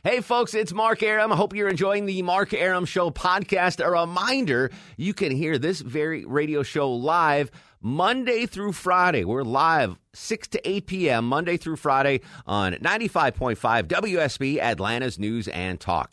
Hey, folks, it's Mark Arum. I hope you're enjoying the Mark Arum Show podcast. A reminder, you can hear this very radio show live Monday through Friday. We're live 6 to 8 p.m. Monday through Friday on 95.5 WSB, Atlanta's News and Talk.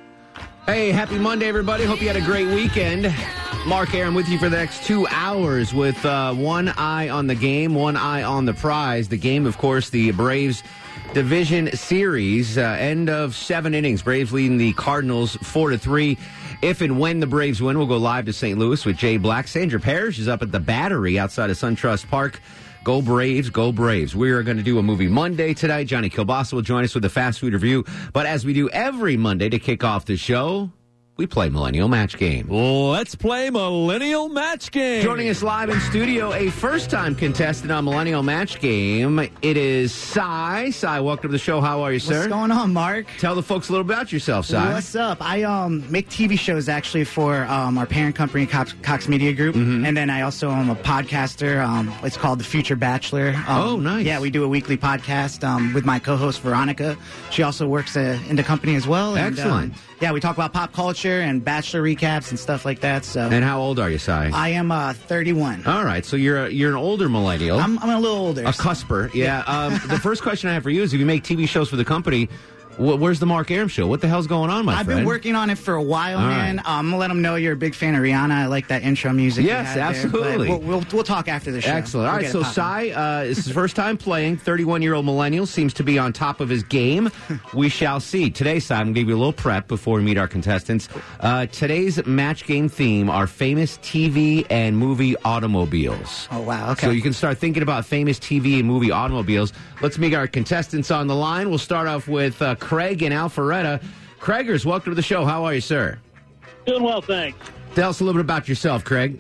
Hey, happy Monday, everybody. Hope you had a great weekend. Mark Arum with you for the next 2 hours with one eye on the game, one eye on the prize. The game, of course, the Braves Division Series, end of 7 innings. Braves leading the Cardinals 4-3. If and when the Braves win, we'll go live to St. Louis with Jay Black. Sandra Parrish is up at the Battery outside of SunTrust Park. Go Braves, go Braves. We are going to do a movie Monday tonight. Johnny Kilbasa will join us with a fast food review. But as we do every Monday to kick off the show, we play Millennial Match Game. Let's play Millennial Match Game. Joining us live in studio, a first-time contestant on Millennial Match Game. It is Cy. Cy, welcome to the show. How are you, sir? What's going on, Mark? Tell the folks a little about yourself, Cy. What's up? I make TV shows, actually, for our parent company, Cox Media Group. Mm-hmm. And then I also am a podcaster. It's called The Future Bachelor. Oh, nice. Yeah, we do a weekly podcast with my co-host, Veronica. She also works in the company as well. And, excellent. Yeah, we talk about pop culture and Bachelor recaps and stuff like that. So. And how old are you, Cy? I am 31. All right, so you're an older millennial. I'm a little older. A cusper, yeah. The first question I have for you is, if you make TV shows for the company, where's the Mark Arum Show? What the hell's going on, my friend? I've been working on it for a while, man. Right. I'm going to let them know you're a big fan of Rihanna. I like that intro music. Yes, absolutely. We'll talk after the show. Excellent. All right, so Cy, this is his first time playing. 31-year-old millennial, seems to be on top of his game. We shall see. Today, Cy, I'm going to give you a little prep before we meet our contestants. Today's match game theme are famous TV and movie automobiles. Oh, wow. Okay. So you can start thinking about famous TV and movie automobiles. Let's meet our contestants on the line. We'll start off with Craig and Alpharetta. Craigers, welcome to the show. How are you, sir? Doing well, thanks. Tell us a little bit about yourself, Craig.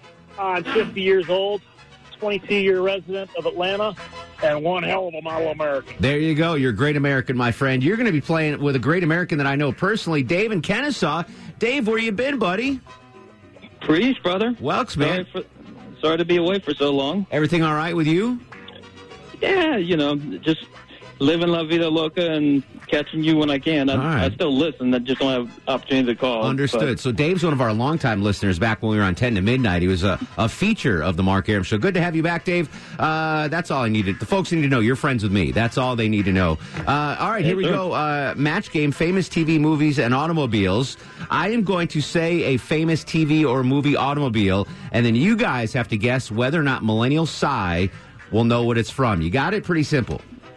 I'm 50 years old, 22-year resident of Atlanta, and one hell of a model American. There you go. You're a great American, my friend. You're going to be playing with a great American that I know personally, Dave in Kennesaw. Dave, where you been, buddy? Preach, brother. Welks, man. Sorry to be away for so long. Everything all right with you? Yeah, just living La Vida Loca and catching you when I can. I still listen. I just don't have opportunity to call. Understood. So Dave's one of our longtime listeners back when we were on 10 to Midnight. He was a feature of the Mark Arum Show. Good to have you back, Dave. That's all I needed. The folks need to know you're friends with me. That's all they need to know. All right, here we go. Match game, famous TV, movies, and automobiles. I am going to say a famous TV or movie automobile, and then you guys have to guess whether or not Millennial Cy will know what it's from. You got it? Pretty simple.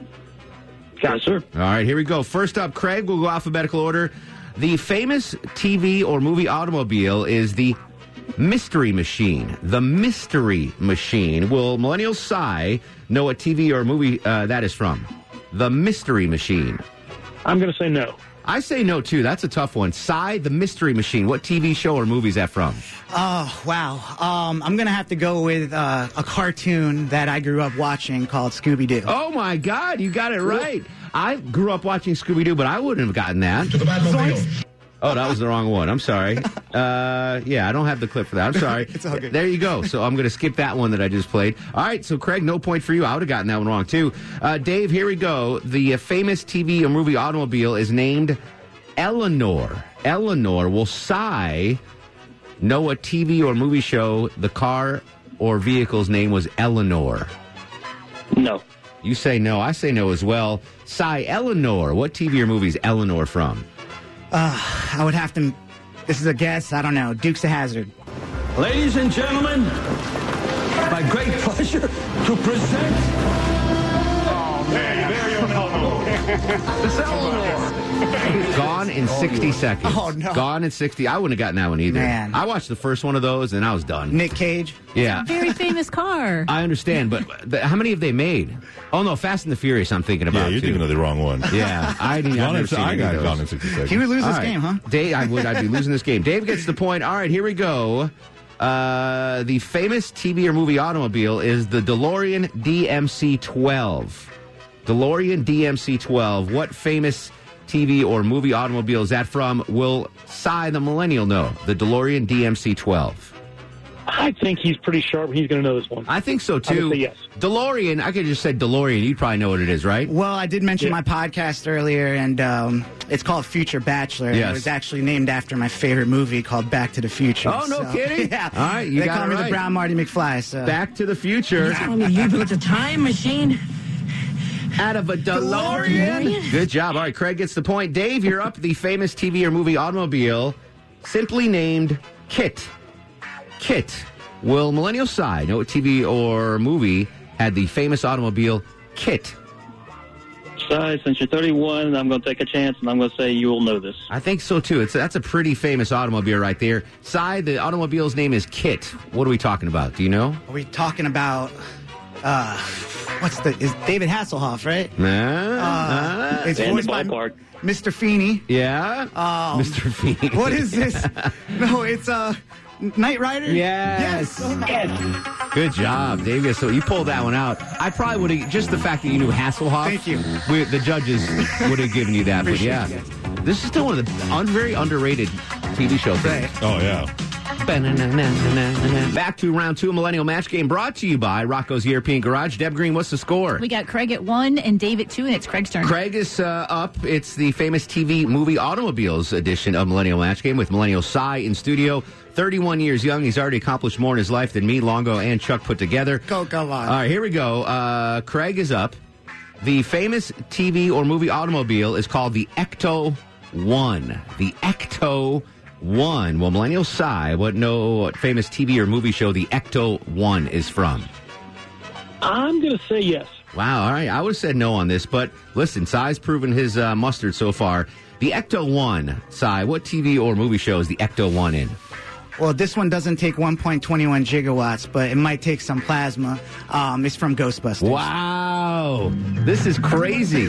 Yes, sir. All right, here we go. First up, Craig, we'll go alphabetical order. The famous TV or movie automobile is the Mystery Machine. The Mystery Machine. Will Millennial Cy know what TV or movie that is from? The Mystery Machine. I'm going to say no. I say no, too. That's a tough one. Cy, The Mystery Machine. What TV show or movie is that from? Oh, wow. I'm going to have to go with a cartoon that I grew up watching called Scooby-Doo. Oh, my God. You got it right. I grew up watching Scooby-Doo, but I wouldn't have gotten that. To the Batmobile. Oh, that was the wrong one. I'm sorry. Yeah, I don't have the clip for that. I'm sorry. It's all good. There you go. So I'm going to skip that one that I just played. All right, so Craig, no point for you. I would have gotten that one wrong, too. Dave, here we go. The famous TV or movie automobile is named Eleanor. Eleanor. Will Cy know what TV or movie show the car or vehicle's name was Eleanor? No. You say no. I say no as well. Cy, Eleanor. What TV or movie is Eleanor from? I would have to... This is a guess. I don't know. Dukes of Hazzard. Ladies and gentlemen, my great pleasure to present... Oh, man, there you go. This Eleanor. Gone in 60 seconds. Oh, no. Gone in 60. I wouldn't have gotten that one either. Man. I watched the first one of those, and I was done. Nick Cage. Yeah. Very famous car. I understand, but how many have they made? Oh, no, Fast and the Furious I'm thinking about, Yeah, you're too. thinking of the wrong one. Yeah, I've never seen I any of got those. Gone in 60 seconds. He would lose All this right. game, huh? Dave, I'd be losing this game. Dave gets the point. All right, here we go. The famous TV or movie automobile is the DeLorean DMC-12. DeLorean DMC-12. What famous TV or movie automobile is that from? Will Cy, the millennial, know? The DeLorean DMC-12. I think he's pretty sharp. He's going to know this one. I think so, I'm too. gonna say yes. DeLorean, I could have just said DeLorean. You'd probably know what it is, right? Well, I did mention my podcast earlier, and it's called Future Bachelor. Yes. It was actually named after my favorite movie called Back to the Future. Oh, no kidding? Yeah. All right, you they got call it me right. the Brown Marty McFly. So. Back to the Future. You built a time machine. Out of a DeLorean. Good job. All right, Craig gets the point. Dave, you're up. The famous TV or movie automobile, simply named KITT. KITT. Will Millennial Side know what TV or movie had the famous automobile KITT? Si, since you're 31, I'm going to take a chance, and I'm going to say you will know this. I think so, too. That's a pretty famous automobile right there. Si, the automobile's name is KITT. What are we talking about? Do you know? Are we talking about, is David Hasselhoff, right? It's In the voiced by ballpark. Mr. Feeney. Yeah? Mr. Feeney. What is this? No, it's Knight Rider? Yes. Yes. Good job, Dave. So you pulled that one out. I probably would have, just the fact that you knew Hasselhoff. Thank you. The judges would have given you that. But yeah, this is still one of the very underrated TV shows. Right. Oh, yeah. Back to round 2 Millennial Match Game, brought to you by Rocco's European Garage. Deb Green, what's the score? We got Craig at 1 and Dave at 2, and it's Craig's turn. Craig is up. It's the famous TV movie automobiles edition of Millennial Match Game with Millennial Si in studio. 31 years young. He's already accomplished more in his life than me, Longo, and Chuck put together. Go on. All right, here we go. Craig is up. The famous TV or movie automobile is called the Ecto-1. The Ecto-1. Well, Millennial Si would know what famous TV or movie show the Ecto-1 is from. I'm going to say yes. Wow, all right. I would have said no on this, but listen, Si's proven his mustard so far. The Ecto-1, Si, what TV or movie show is the Ecto-1 in? Well, this one doesn't take 1.21 gigawatts, but it might take some plasma. It's from Ghostbusters. Wow. This is crazy.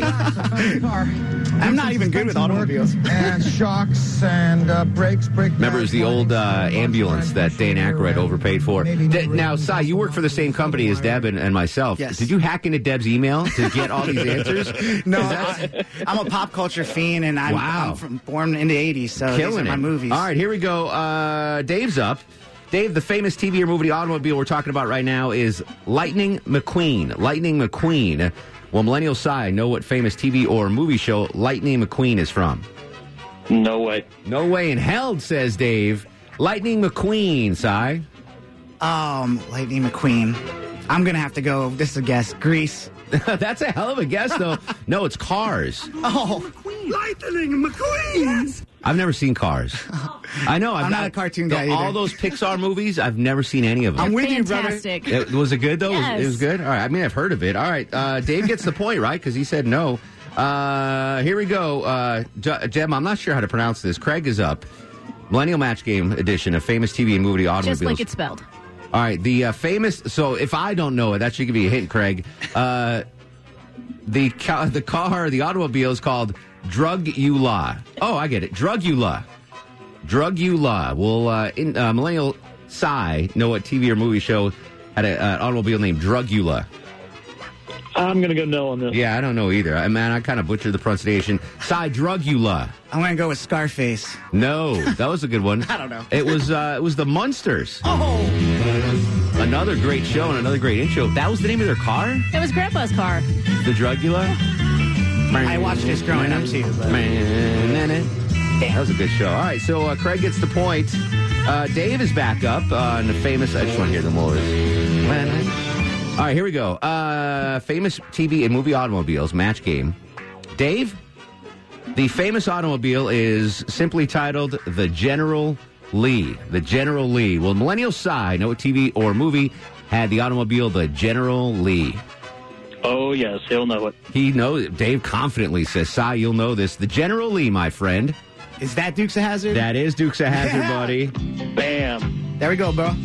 I'm not even good with automobiles. And shocks and brakes. Remember, it was the old ambulance that Dan Aykroyd overpaid for. Now, Si, you work for the same company as Deb and myself. Yes. Did you hack into Deb's email to get all these answers? No, I'm a pop culture fiend, and I'm born in the 80s, so these are my movies. All right, here we go. Dave's up. Dave, the famous TV or movie automobile we're talking about right now is Lightning McQueen. Lightning McQueen. Well, Millennial Si know what famous TV or movie show Lightning McQueen is from? No way. No way in hell, says Dave. Lightning McQueen, Si. Lightning McQueen. I'm going to have to go, this is a guess, Grease. That's a hell of a guess, though. No, it's Cars. Oh. Lightning McQueen! Yes. I've never seen Cars. I know. I'm not a cartoon guy either. All those Pixar movies, I've never seen any of them. I'm with you, brother. Fantastic. Was it good, though? Yes. It was good? All right. I mean, I've heard of it. All right. Dave gets the point, right? Because he said no. Here we go. Jeb, I'm not sure how to pronounce this. Craig is up. Millennial Match Game edition of famous TV and movie automobiles. Just like it's spelled. All right. The famous... So if I don't know it, that should give you a hint, Craig. The automobile is called Drug-U-La. Oh, I get it. Drug-U-La. Drug-U-La. Will Millennial Si know what TV or movie show had an automobile named Drug-U-La? I'm going to go no on this. Yeah, I don't know either. I kind of butchered the pronunciation. Si, Drug-U-La. I'm going to go with Scarface. No, that was a good one. I don't know. It was the Munsters. Oh! Another great show and another great intro. That was the name of their car? It was Grandpa's car. The Drug-U-La? I watched this growing up, too. But... That was a good show. All right, so Craig gets the point. Dave is back up on the famous... I just want to hear the Moors. All right, here we go. Famous TV and movie automobiles match game. Dave, the famous automobile is simply titled the General Lee. The General Lee. Well, Millennial Si know what TV or movie had the automobile the General Lee? Oh, yes, he'll know it. He knows it. Dave confidently says, Si, you'll know this. The General Lee, my friend. Is that Dukes of Hazzard? That is Dukes of Hazzard, Yeah. buddy. Bam. There we go, bro.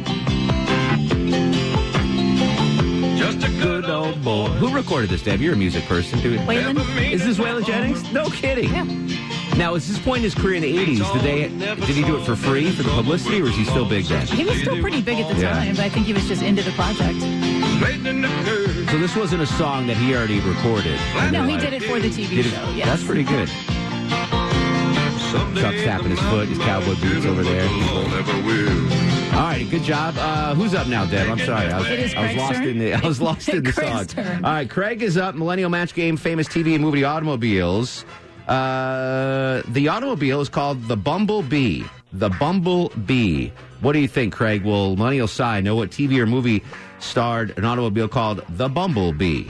Just a good old boy. Who recorded this, Deb? You're a music person, dude. Waylon? Is this Waylon Jennings? No kidding. Yeah. Now, is this point in his career in the 80s? Did he do it for free, for the publicity, or is he still big then? He was still pretty big at the Yeah. time, but I think he was just into the project. So this wasn't a song that he already recorded? No, he did it for the TV Did it- show, yes. That's pretty good. Chuck's tapping his foot, his cowboy boots over there. All right, good job. Who's up now, Deb? I'm sorry. I was lost in the Craig's song. turn. All right, Craig is up. Millennial Match Game, famous TV and movie automobiles. The automobile is called the Bumblebee. The Bumblebee. What do you think, Craig? Will Millennial Cy know what TV or movie starred an automobile called the Bumblebee?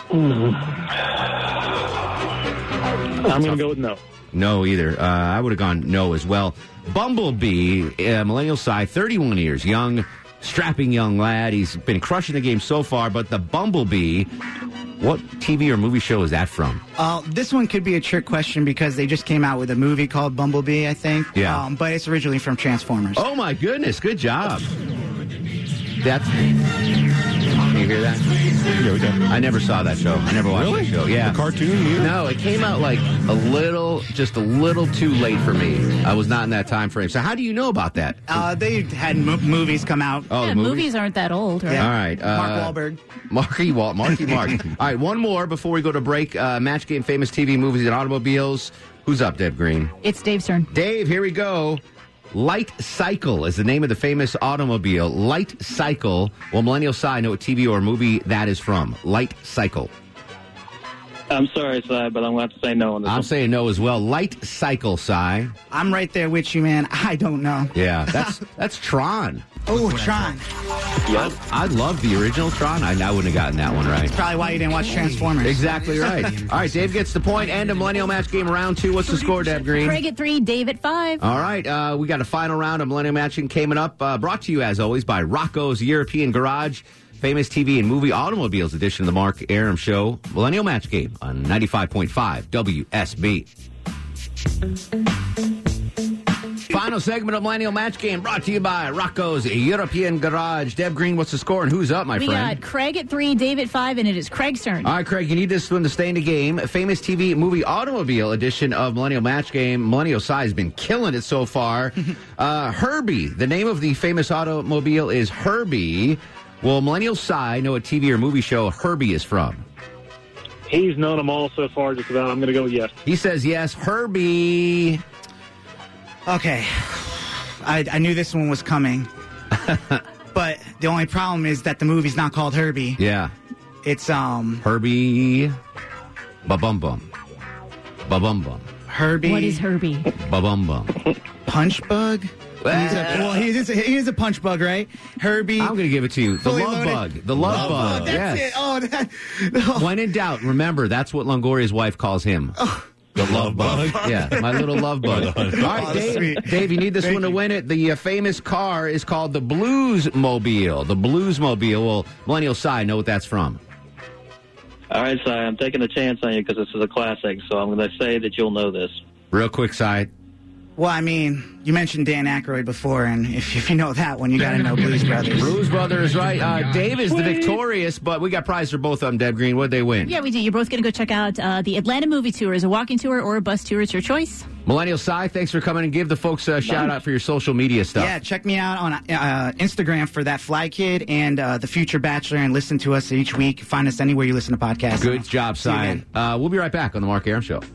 I'm going to go with no. No, either. I would have gone no as well. Bumblebee, Millennial Cy, 31 years, young, strapping young lad. He's been crushing the game so far, but the Bumblebee, what TV or movie show is that from? This one could be a trick question because they just came out with a movie called Bumblebee, I think. Yeah. But it's originally from Transformers. Oh, my goodness. Good job. Can you hear that? Yeah, we can. I never saw that show. I never watched that show. Yeah. The cartoon either? No, it came out like just a little too late for me. I was not in that time frame. So how do you know about that? They had movies come out. Oh, Yeah, the movies aren't that old, right? Yeah. All right. Mark Wahlberg. Marky Mark. All right, one more before we go to break. Match Game, famous TV, movies, and automobiles. Who's up, Deb Green? It's Dave's turn. Dave, here we go. Light Cycle is the name of the famous automobile. Light Cycle. Well, Millennial Cy know what TV or movie that is from. Light Cycle. I'm sorry, Cy, but I'm going to have to say no on this I'm one. saying no as well. Light Cycle, Cy. I'm right there with you, man. I don't know. Yeah, that's Tron. Oh, Tron. Yep. I love the original Tron. I wouldn't have gotten that one right. Probably why you didn't watch Transformers. Exactly right. All right, Dave gets the point. And a Millennial Match Game round 2. What's the score, Deb Green? Craig at 3, Dave at 5. All right, we got a final round of Millennial Matching coming up. Brought to you, as always, by Rocco's European Garage. Famous TV and movie automobiles edition of the Mark Aram Show. Millennial Match Game on 95.5 WSB. Final segment of Millennial Match Game brought to you by Rocco's European Garage. Deb Green, what's the score and who's up, my We friend? got Craig at 3, Dave at 5, and it is Craig's turn. All right, Craig, you need this one to stay in the game. Famous TV movie automobile edition of Millennial Match Game. Millennial Cy has been killing it so far. Herbie, the name of the famous automobile is Herbie. Will Millennial Cy know what TV or movie show Herbie is from? He's known them all so far, just about. I'm going to go with yes. He says yes. Herbie. Okay. I knew this one was coming. But the only problem is that the movie's not called Herbie. Yeah. It's, Herbie. Ba-bum-bum. Ba-bum-bum. Herbie. What is Herbie? Ba-bum-bum. Punch Bug? He is a punch bug, right? Herbie. I'm going to give it to you. The Fully love loaded. bug. The love bug. That's Yes. it. Oh, that. When in doubt, remember, that's what Longoria's wife calls him. The love bug. Yeah, my little love bug. All right, Dave, sweet. Dave, you need this one to win it. The famous car is called the Bluesmobile. The Bluesmobile. Well, Millennial Cy know what that's from. All right, Cy, I'm taking a chance on you because this is a classic, so I'm going to say that you'll know this. Real quick, Cy. Well, I mean, you mentioned Dan Aykroyd before, and if you know that one, you got to know Blues Brothers. Blues Brothers, right. Dave is the victorious, but we got prizes for both of them, Deb Green. What'd they win? Yeah, we do. You're both going to go check out the Atlanta Movie Tour. Is a walking tour or a bus tour. It's your choice. Millennial Cy, thanks for coming and give the folks a shout-out for your social media stuff. Yeah, check me out on Instagram for That Fly Kid and The Future Bachelor, and listen to us each week. Find us anywhere you listen to podcasts. Good job, See you Cy. again. We'll be right back on the Mark Aram Show.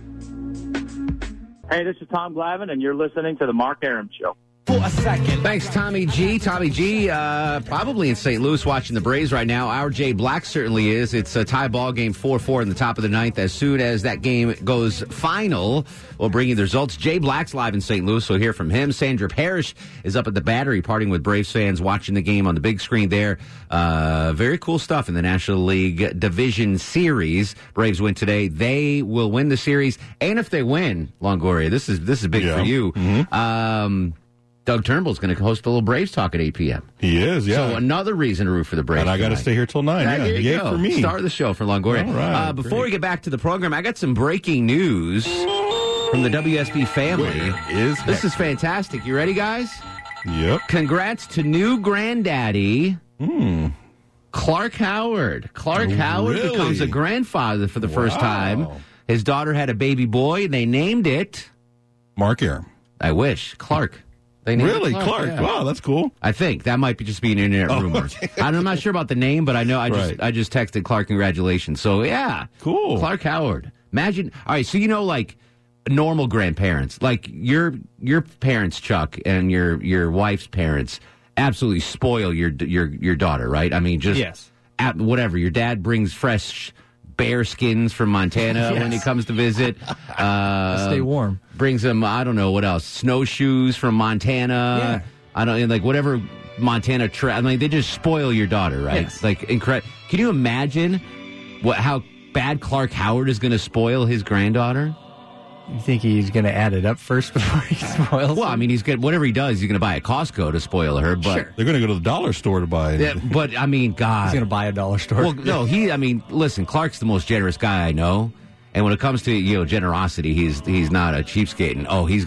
Hey, this is Tom Glavine, and you're listening to The Mark Aram Show. For a second. Thanks, Tommy G. Tommy G, probably in St. Louis watching the Braves right now. Our Jay Black certainly is. It's a tie ball game, 4-4 in the top of the ninth. As soon as that game goes final, we'll bring you the results. Jay Black's live in St. Louis, so we'll hear from him. Sandra Parrish is up at the Battery partying with Braves fans, watching the game on the big screen there. Very cool stuff in the National League Division Series. Braves win today. They will win the series. And if they win, Longoria, this is big for you. Mm-hmm. Doug Turnbull's going to host a little Braves talk at 8 p.m. He is, yeah. So another reason to root for the Braves. And I got to tonight. stay here till 9. Yeah, there you yay go. for me. Start of the show for Longoria. All right, before great. we get back to the program, I got some breaking news from the WSB family. This is fantastic. You ready, guys? Yep. Congrats to new granddaddy, Clark Howard. Clark Howard Really? becomes a grandfather for the first time. His daughter had a baby boy, and they named it Mark Aram. I wish. Clark. They named it Really? Clark? yeah. Wow, that's cool. I think that might just be an internet rumor. okay. I'm not sure about the name, but I know Right. I just texted Clark congratulations. So yeah, Cool. Clark Howard. Imagine. All right, so like normal grandparents, like your parents, Chuck, and your wife's parents. absolutely spoil your daughter, right? I mean, just yes. Whatever. Your dad brings fresh bear skins from Montana when he comes to visit. Stay warm. Brings them, I don't know what else, snowshoes from Montana. Yeah. I don't like whatever Montana. I mean, they just spoil your daughter, right? Yes. Like incredible. Can you imagine how bad Clark Howard is going to spoil his granddaughter? You think he's going to add it up first before he spoils? Well, I mean, whatever he does, he's going to buy at Costco to spoil her. But sure. They're going to go to the dollar store to buy it. Yeah, but I mean, God, he's going to buy a dollar store. Well, no, listen, Clark's the most generous guy I know, and when it comes to generosity, he's not a cheapskate. And he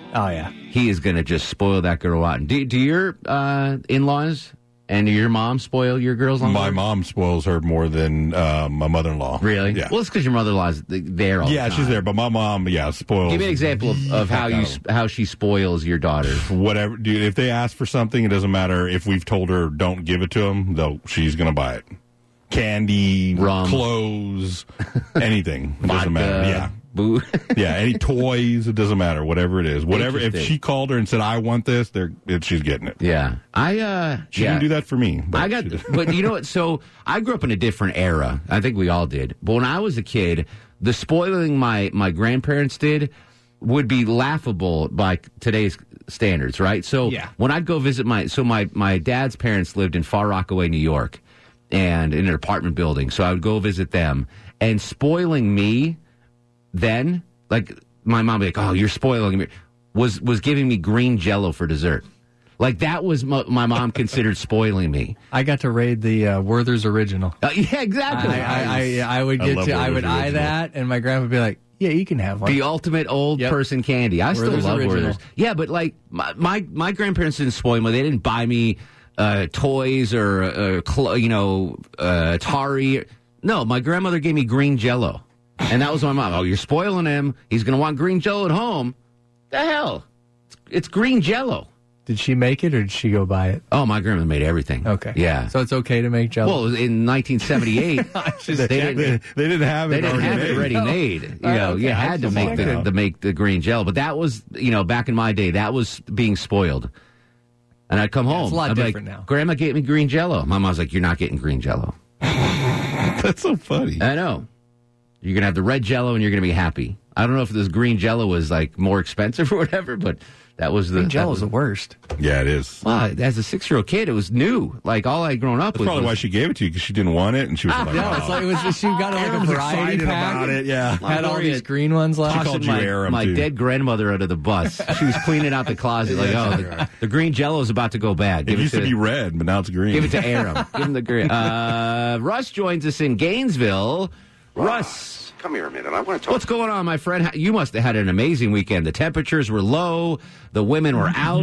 is going to just spoil that girl out. Do your in-laws and your mom spoil your girls? My mom spoils her more than my mother-in-law. Really? Yeah. Well, it's because your mother-in-law's there all the time. Yeah, she's there, but my mom, spoils. Give me an example of how she spoils your daughter. Whatever, dude. If they ask for something, it doesn't matter if we've told her don't give it to them. She's going to buy it. Candy, rum, clothes, anything. It doesn't matter. Yeah. Boo. Yeah, any toys, it doesn't matter. Whatever it is. Whatever. If she called her and said, I want this, she's getting it. Yeah. She didn't do that for me. But you know what? So I grew up in a different era. I think we all did. But when I was a kid, the spoiling my grandparents did would be laughable by today's standards, right? So when I'd go visit my dad's parents lived in Far Rockaway, New York, and in an apartment building. So I would go visit them, and spoiling me then, like my mom would be like, "Oh, you're spoiling me," was giving me green Jell-O for dessert. Like that was my mom considered spoiling me. I got to raid the Werther's Original. Yeah, exactly. I would eye that, and my grandma would be like, "Yeah, you can have one." The ultimate old person candy. I still love Original. Werther's. Yeah, but like my grandparents didn't spoil me. They didn't buy me toys or Atari. No, my grandmother gave me green Jell-O. And that was my mom. Oh, you're spoiling him. He's going to want green Jell-O at home. The hell? It's green Jell-O. Did she make it or did she go buy it? Oh, my grandma made everything. Okay. Yeah. So it's okay to make Jell-O? Well, in 1978, they didn't have it ready made. You had to make the green Jell-O. But that was, back in my day, that was being spoiled. And I'd come home. It's a lot different now. Grandma gave me green Jell-O. My mom's like, you're not getting green Jell-O. That's so funny. I know. You're going to have the red Jell-O and you're going to be happy. I don't know if this green Jell-O was like more expensive or whatever, but that was green Jell-O's the worst. Yeah, it is. Well, as a 6-year-old kid, it was new. Like all I'd grown up That's with. probably why she gave it to you, because she didn't want it, and she was like, "No, it's like she got like a variety pack about it." Yeah, had all these green ones left. She called you Aram, my too. dead grandmother out of the bus. She was cleaning out the closet, like, the green Jell-O is about to go bad. It used to be red, but now it's green. Give it to Aram. Give him the green. Russ joins us in Gainesville. Russ, come here a minute. I want to talk. What's going on, my friend? You must have had an amazing weekend. The temperatures were low. The women were out.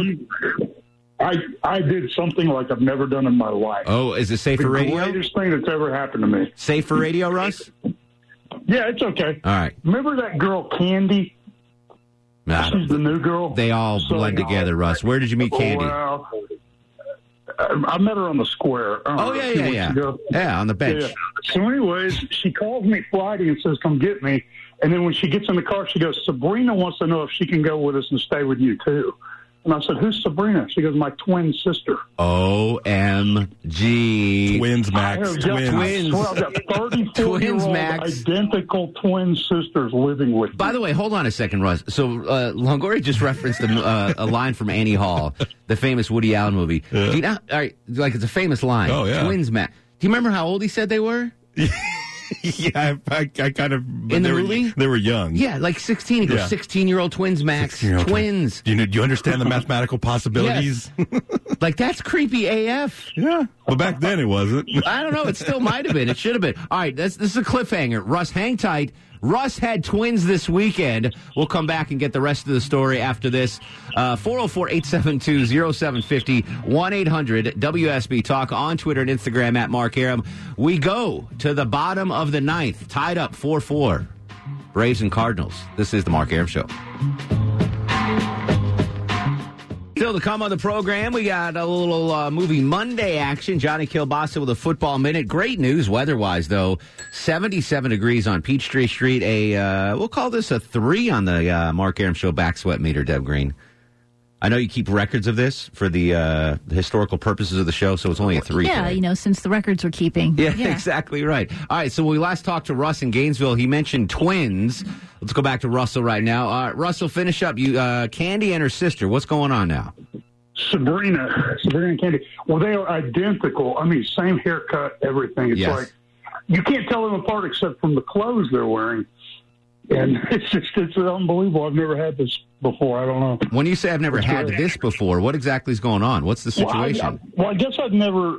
I did something like I've never done in my life. Oh, is it safe for radio? The greatest thing that's ever happened to me. Safe for radio, Russ? Yeah, it's okay. All right. Remember that girl, Candy? She's the new girl. They all blend together, Russ. Where did you meet Candy? Well, I met her on the square. Yeah, on the bench. Yeah. So anyways, she calls me Friday and says, come get me. And then when she gets in the car, she goes, Sabrina wants to know if she can go with us and stay with you, too. And I said, who's Sabrina? She goes, my twin sister. OMG. Twins, Max. Twins. Well, I've got 34-year-old identical twin sisters living with me. By the way, hold on a second, Russ. So Longoria just referenced a line from Annie Hall, the famous Woody Allen movie. Yeah. Do you know, all right, like it's a famous line. Oh, yeah. Twins, Max. Do you remember how old he said they were? Yeah, I kind of... In the movie? They were young. Yeah, like 16. He goes, 16-year-old twins, Max. Twins. Do you understand the mathematical possibilities? Yes. Like, that's creepy AF. Yeah. Well, back then it wasn't. I don't know. It still might have been. It should have been. All right, this is a cliffhanger. Russ, hang tight. Russ had twins this weekend. We'll come back and get the rest of the story after this. 404-872-0750, 1-800-WSB Talk on Twitter and Instagram at Mark Aram. We go to the bottom of the ninth, tied up 4-4. Braves and Cardinals. This is the Mark Aram Show. Still to come on the program, we got a little movie Monday action. Johnny Kilbasa with a football minute. Great news weather-wise, though. 77 degrees on Peachtree Street. We'll call this a 3 on the Mark Aram Show back sweat meter, Deb Green. I know you keep records of this for the historical purposes of the show, so it's only a 3. Yeah, today. since the records we're keeping. Yeah, exactly right. All right, so when we last talked to Russ in Gainesville, he mentioned twins. Let's go back to Russell right now. Russell, finish up. You, Candy and her sister, what's going on now? Sabrina and Candy. Well, they are identical. I mean, same haircut, everything. It's like you can't tell them apart except from the clothes they're wearing. And it's unbelievable. I've never had this before. I don't know. When you say I've never had this before, what exactly is going on? What's the situation? Well, I guess I've never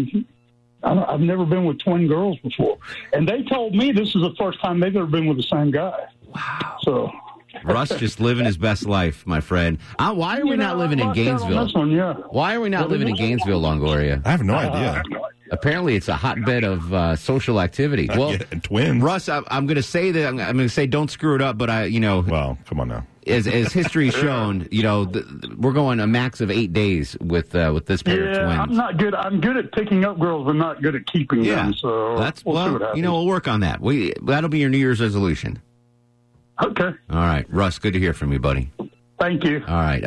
been with twin girls before. And they told me this is the first time they've ever been with the same guy. Wow. So Russ just living his best life, my friend. Why are we not living in Gainesville? Why are we not living in Gainesville, Longoria? I have no idea. Apparently, it's a hotbed of social activity. Well, twins. Russ, I'm going to say that I'm going to say don't screw it up, but well, come on now. As history has shown, we're going a max of 8 days with this pair of twins. I'm not good. I'm good at picking up girls, but not good at keeping them. So we'll see what happens. We'll work on that. That'll be your New Year's resolution. Okay. All right, Russ. Good to hear from you, buddy. Thank you. All right.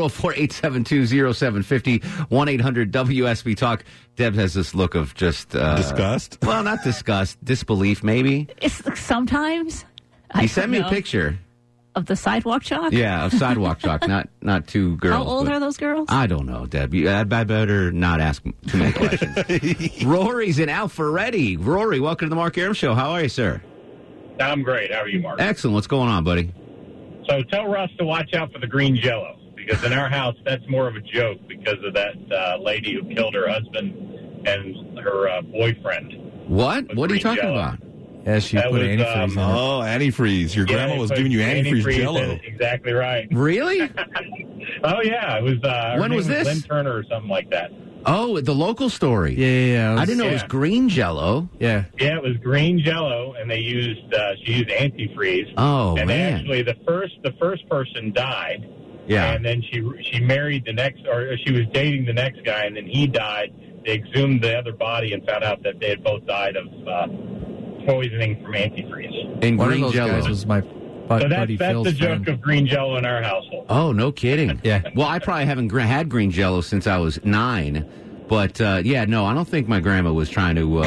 404-872-0750, 1-800-WSB Talk. Deb has this look of just... disgust? Well, not disgust. Disbelief, maybe. It's sometimes. He sent me a picture. Of the sidewalk chalk? Yeah, of sidewalk chalk, not two girls. How old are those girls? I don't know, Deb. I better not ask too many questions. Rory's in Alpharetta. Rory, welcome to the Mark Arum Show. How are you, sir? I'm great. How are you, Mark? Excellent. What's going on, buddy? So tell Russ to watch out for the green Jell-O, because in our house, that's more of a joke because of that lady who killed her husband and her boyfriend. What? What are you talking about? Yeah, she put antifreeze in it. Oh, antifreeze. Your grandma was giving you antifreeze Jell-O. Exactly right. Really? Oh, yeah. It was, when was this? Lynn Turner or something like that. Oh, the local story. Yeah. I didn't know it was green Jell-O. Yeah. Yeah, it was green Jell-O, and she used antifreeze. Oh, and man. Actually, the first person died. Yeah. And then she married the next, or she was dating the next guy, and then he died. They exhumed the other body and found out that they had both died of poisoning from antifreeze. And one green of those Jell-O guys was my buddy Phil's the friend. joke of green Jell-O in our household. Oh, no kidding. Yeah. Well, I probably haven't had green Jell-O since I was 9. But, no, I don't think my grandma was trying to...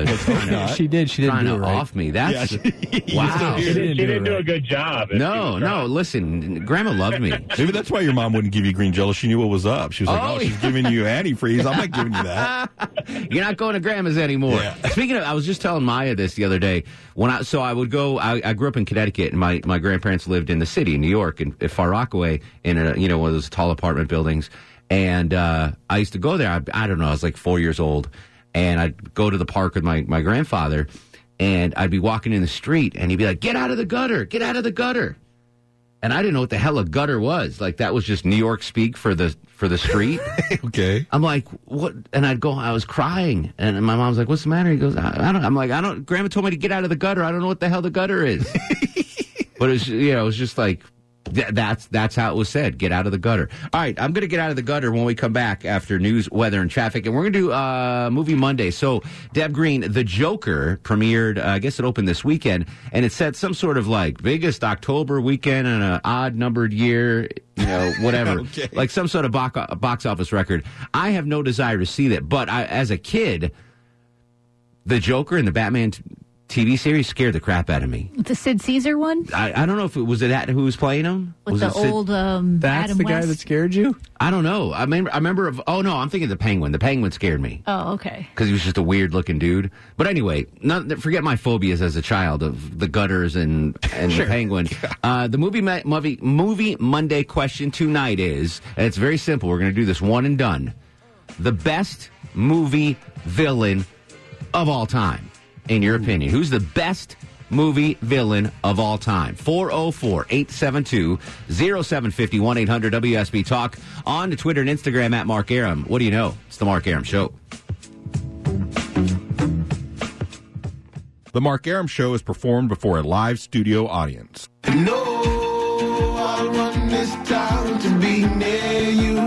she did. She didn't do it right. off me. That's... Wow. She didn't do a good job. No, listen, Grandma loved me. Maybe that's why your mom wouldn't give you green Jell-O. She knew what was up. She was like, she's giving you antifreeze. I'm not giving you that. You're not going to Grandma's anymore. Yeah. Speaking of, I was just telling Maya this the other day. I would go, I grew up in Connecticut, and my grandparents lived in the city, in New York, in Far Rockaway, in one of those tall apartment buildings. And I used to go there. I don't know. I was like 4 years old, and I'd go to the park with my grandfather, and I'd be walking in the street, and he'd be like, "Get out of the gutter! Get out of the gutter!" And I didn't know what the hell a gutter was. Like that was just New York speak for the street. Okay. I'm like, what? And I was crying, and my mom's like, "What's the matter?" He goes, "I don't." I'm like, "I don't." Grandma told me to get out of the gutter. I don't know what the hell the gutter is. But it was just like. That's how it was said. Get out of the gutter. All right, I'm going to get out of the gutter when we come back after news, weather, and traffic, and we're going to do Movie Monday. So, Deb Green, The Joker premiered, I guess it opened this weekend, and it said some sort of like biggest October weekend in an odd numbered year, whatever, okay. Like some sort of box office record. I have no desire to see that, but as a kid, The Joker and the Batman TV series scared the crap out of me. The Sid Caesar one? I don't know if it was who was playing him. With was the old That's Adam the West? guy that scared you? I don't know. I remember I'm thinking the Penguin. The Penguin scared me. Oh, okay. Because he was just a weird looking dude. But anyway, forget my phobias as a child of the gutters and the Penguin. The movie Monday question tonight is, and it's very simple. We're going to do this one and done. The best movie villain of all time. In your opinion, who's the best movie villain of all time? 404-872-0750, 1-800-WSB Talk. On to Twitter and Instagram at Mark Arum. What do you know? It's the Mark Arum Show. The Mark Arum Show is performed before a live studio audience. No, I run this town to be near you.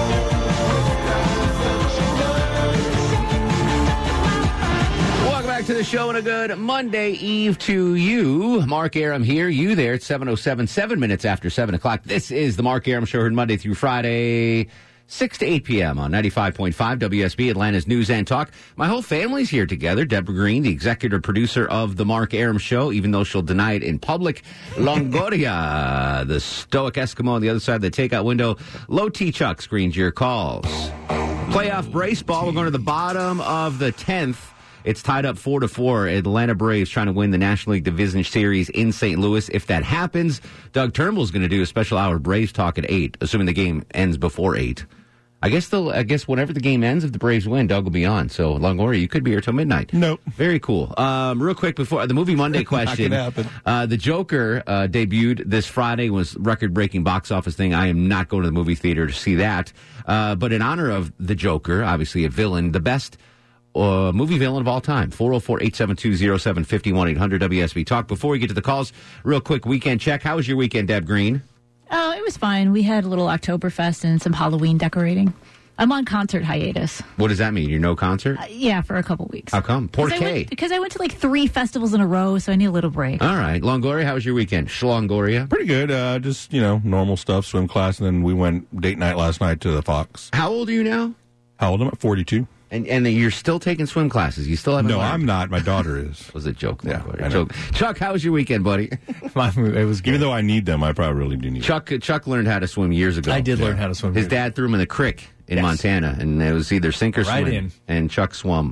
To the show and a good Monday Eve to you. Mark Arum here, you there. It's 7:07, 7 minutes after 7 o'clock. This is the Mark Arum Show, heard Monday through Friday, 6 to 8 p.m. on 95.5 WSB, Atlanta's News and Talk. My whole family's here together. Deborah Green, the executive producer of the Mark Arum Show, even though she'll deny it in public. Longoria, the stoic Eskimo on the other side of the takeout window. Low T Chuck screens your calls. Playoff brace ball. We're going to the bottom of the 10th. It's tied up 4-4. Atlanta Braves trying to win the National League Division Series in St. Louis. If that happens, Doug Turnbull's going to do a special hour Braves talk at 8, assuming the game ends before 8. I guess whenever the game ends, if the Braves win, Doug will be on. So, Longoria, you could be here till midnight. Nope. Very cool. Real quick before the Movie Monday question. Not gonna happen. The Joker debuted this Friday, was record-breaking box office thing. I am not going to the movie theater to see that. But in honor of the Joker, obviously a villain, the best movie villain of all time. 404-872-0750, 1-800-WSB Talk. Before we get to the calls, real quick weekend check. How was your weekend, Deb Green? Oh, it was fine. We had a little Oktoberfest and some Halloween decorating. I'm on concert hiatus. What does that mean? You're no concert? Yeah, for a couple weeks. How come? Porqué? Because I went to like 3 festivals in a row, so I need a little break. All right. Longoria, how was your weekend? Schlongoria? Pretty good. Just, normal stuff, swim class, and then we went date night last night to the Fox. How old are you now? How old am I? 42. And you're still taking swim classes? You still haven't No, learned? I'm not. My daughter is. Was a joke. Yeah, joke. Chuck, how was your weekend, buddy? It was good. Even though I need them, I probably really do need them. Chuck learned how to swim years ago. I did learn how to swim. His dad threw him in the creek in Montana, and it was either sink or swim. In. And Chuck swum.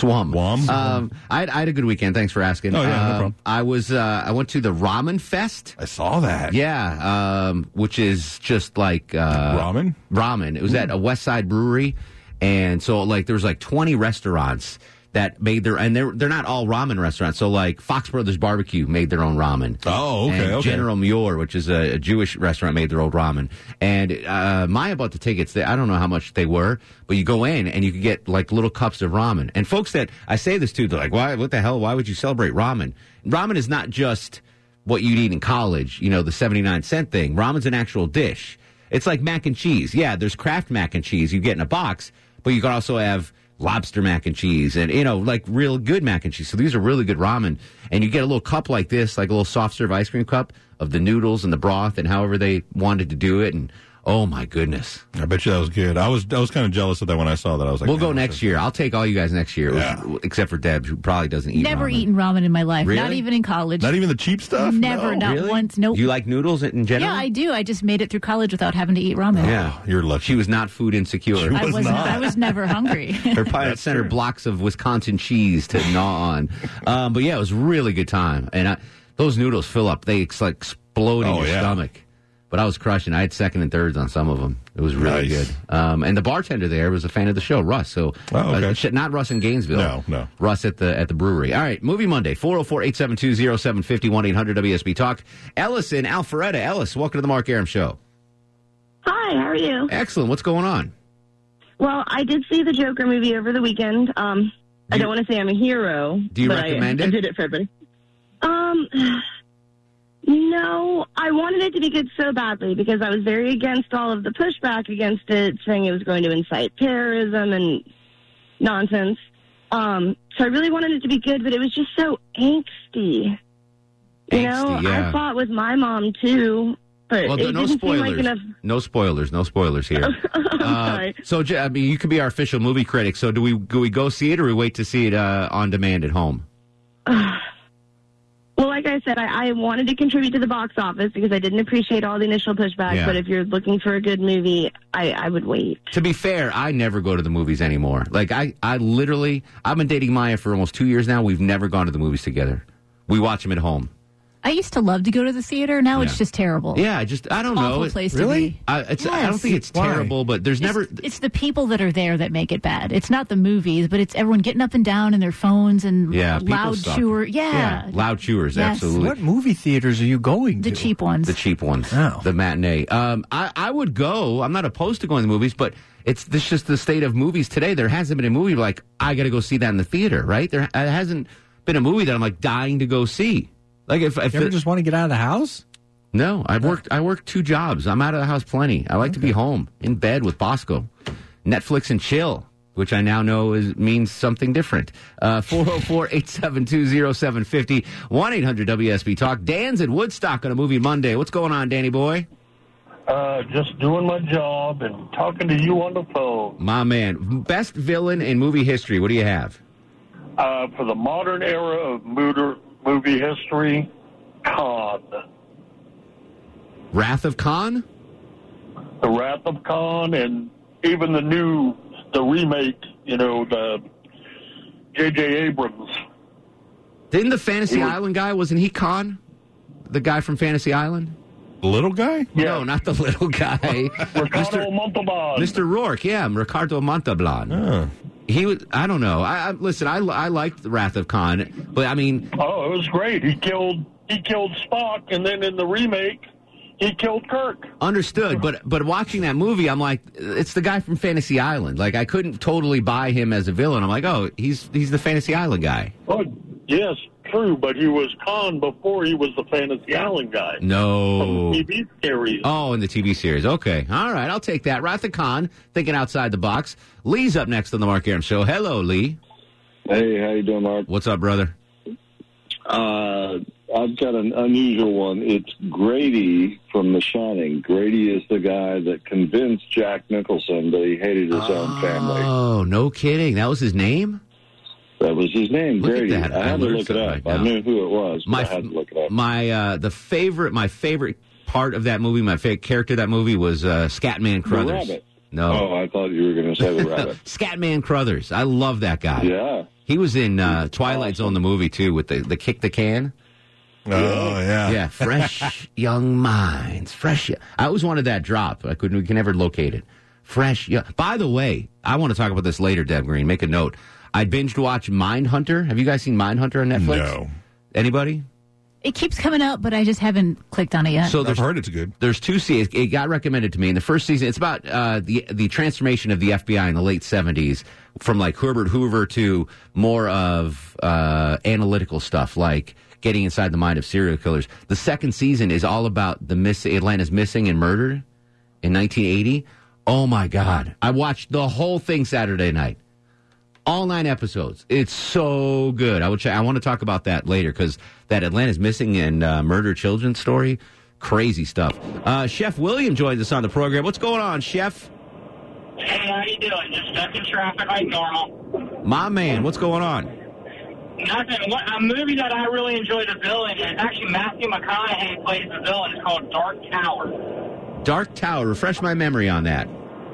I had a good weekend. Thanks for asking. Oh, yeah, no problem. I went to the Ramen Fest. I saw that. Yeah, which is just like ramen. Ramen. It was at a West Side brewery. And so, there was 20 restaurants that made and they're not all ramen restaurants. So, Fox Brothers Barbecue made their own ramen. Oh, okay. And General Muir, which is a Jewish restaurant, made their own ramen. And Maya bought the tickets. I don't know how much they were, but you go in and you can get, little cups of ramen. And folks that I say this to, they're like, why? What the hell? Why would you celebrate ramen? Ramen is not just what you'd eat in college, the 79-cent thing. Ramen's an actual dish. It's like mac and cheese. Yeah, there's Kraft mac and cheese you get in a box, but you can also have lobster mac and cheese and, real good mac and cheese. So these are really good ramen. And you get a little cup like this, like a little soft serve ice cream cup of the noodles and the broth and however they wanted to do it. And oh, my goodness. I bet you that was good. I was kind of jealous of that when I saw that. I was like, we'll go next year. I'll take all you guys next year, except for Deb, who probably doesn't eat Never ramen. eaten ramen in my life. Really? Not even in college. Not even the cheap stuff? Never, not Really? once. Nope. Do you like noodles in general? Yeah, I do. I just made it through college without having to eat ramen. Yeah. You're lucky. She was not food insecure. I wasn't. not. I was never hungry. Her pilot sent her blocks of Wisconsin cheese to gnaw on. But yeah, it was a really good time. And those noodles fill up. They explode in your stomach. But I was crushing. I had second and thirds on some of them. It was really good. And the bartender there was a fan of the show, Russ. So not Russ in Gainesville. No. Russ at the brewery. All right, Movie Monday, 404-872-0750, 1-800-WSB Talk. Ellis in Alpharetta. Ellis, welcome to the Mark Arum Show. Hi, how are you? Excellent. What's going on? Well, I did see the Joker movie over the weekend. I don't want to say I'm a hero. Do you recommend it? I did it for everybody. No, I wanted it to be good so badly because I was very against all of the pushback against it, saying it was going to incite terrorism and nonsense. So I really wanted it to be good, but it was just so angsty. I saw it with my mom too, but it didn't seem like enough. No spoilers here. I'm sorry. So, you could be our official movie critic. So, do we go see it, or we wait to see it on demand at home? Well, like I said, I wanted to contribute to the box office because I didn't appreciate all the initial pushback. Yeah. But if you're looking for a good movie, I would wait. To be fair, I never go to the movies anymore. I've been dating Maya for almost 2 years now. We've never gone to the movies together. We watch them at home. I used to love to go to the theater. Now it's just terrible. Yeah, I don't know. Awful place to be. I don't think it's terrible, but there's never. It's the people that are there that make it bad. It's not the movies, but it's everyone getting up and down in their phones and loud chewers. Yeah, loud chewers. Yes. Absolutely. What movie theaters are you going to? The cheap ones. The cheap ones. Oh. The matinee. I would go. I'm not opposed to going to the movies, but it's just the state of movies today. There hasn't been a movie I got to go see that in the theater. Right? There hasn't been a movie that I'm dying to go see. If you ever just want to get out of the house? No, I work 2 jobs. I'm out of the house plenty. I like to be home in bed with Bosco, Netflix and chill. which I now know means something different. 404-872-0750, 1-800-WSB Talk. Dan's in Woodstock on a Movie Monday. What's going on, Danny boy? Just doing my job and talking to you on the phone. My man. Best villain in movie history. What do you have? For the modern era of movie history, Khan. Wrath of Khan? The Wrath of Khan, and even the remake, the J.J. Abrams. Didn't the Fantasy Island guy, wasn't he Khan? The guy from Fantasy Island? The little guy? Yeah. No, not the little guy. Ricardo Montalban. Mr. Rourke, yeah, Ricardo Montalban. He was, I don't know. Listen, I liked the Wrath of Khan, but I mean... Oh, it was great. He killed Spock, and then in the remake, he killed Kirk. Understood, but watching that movie, I'm like, it's the guy from Fantasy Island. Like, I couldn't totally buy him as a villain. I'm like, oh, he's the Fantasy Island guy. Oh, yes, true, but he was Khan before he was the Fantasy Island guy. No. From the TV series. Oh, in the TV series. Okay. All right, I'll take that. Wrath of Khan, thinking outside the box. Lee's up next on the Mark Arum Show. Hello, Lee. Hey, how you doing, Mark? What's up, brother? I've got an unusual one. It's Grady from The Shining. Grady is the guy that convinced Jack Nicholson that he hated his own family. Oh, no kidding. That was his name? That was his name, Look Grady. at that. I had to look it up. Right I knew who it was, but I had to look it up. My favorite part of that movie, my favorite character of that movie was Scatman Crothers. The rabbit. No. Oh, I thought you were going to say the rabbit. Scatman Crothers. I love that guy. Yeah. He was in Twilight Zone, the movie, too, with the kick the can. Oh, yeah. Yeah, fresh young minds. I always wanted that drop. We can never locate it. Fresh young. By the way, I want to talk about this later, Deb Green. Make a note. I binged watch Mindhunter. Have you guys seen Mindhunter on Netflix? No. Anybody? It keeps coming up, but I just haven't clicked on it yet. So I've heard it's good. There's 2 seasons. It got recommended to me. In the first season, it's about the transformation of the FBI in the late 70s from like Herbert Hoover to more of analytical stuff like getting inside the mind of serial killers. The second season is all about Atlanta's missing and murdered in 1980. Oh, my God. I watched the whole thing Saturday night. All 9 episodes. It's so good. I want to talk about that later because that Atlanta's missing and murdered children story, crazy stuff. Chef William joins us on the program. What's going on, Chef? Hey, how you doing? Just stuck in traffic like normal. My man, what's going on? Nothing. A movie that I really enjoyed the villain is actually Matthew McConaughey plays the villain. It's called Dark Tower. Dark Tower. Refresh my memory on that.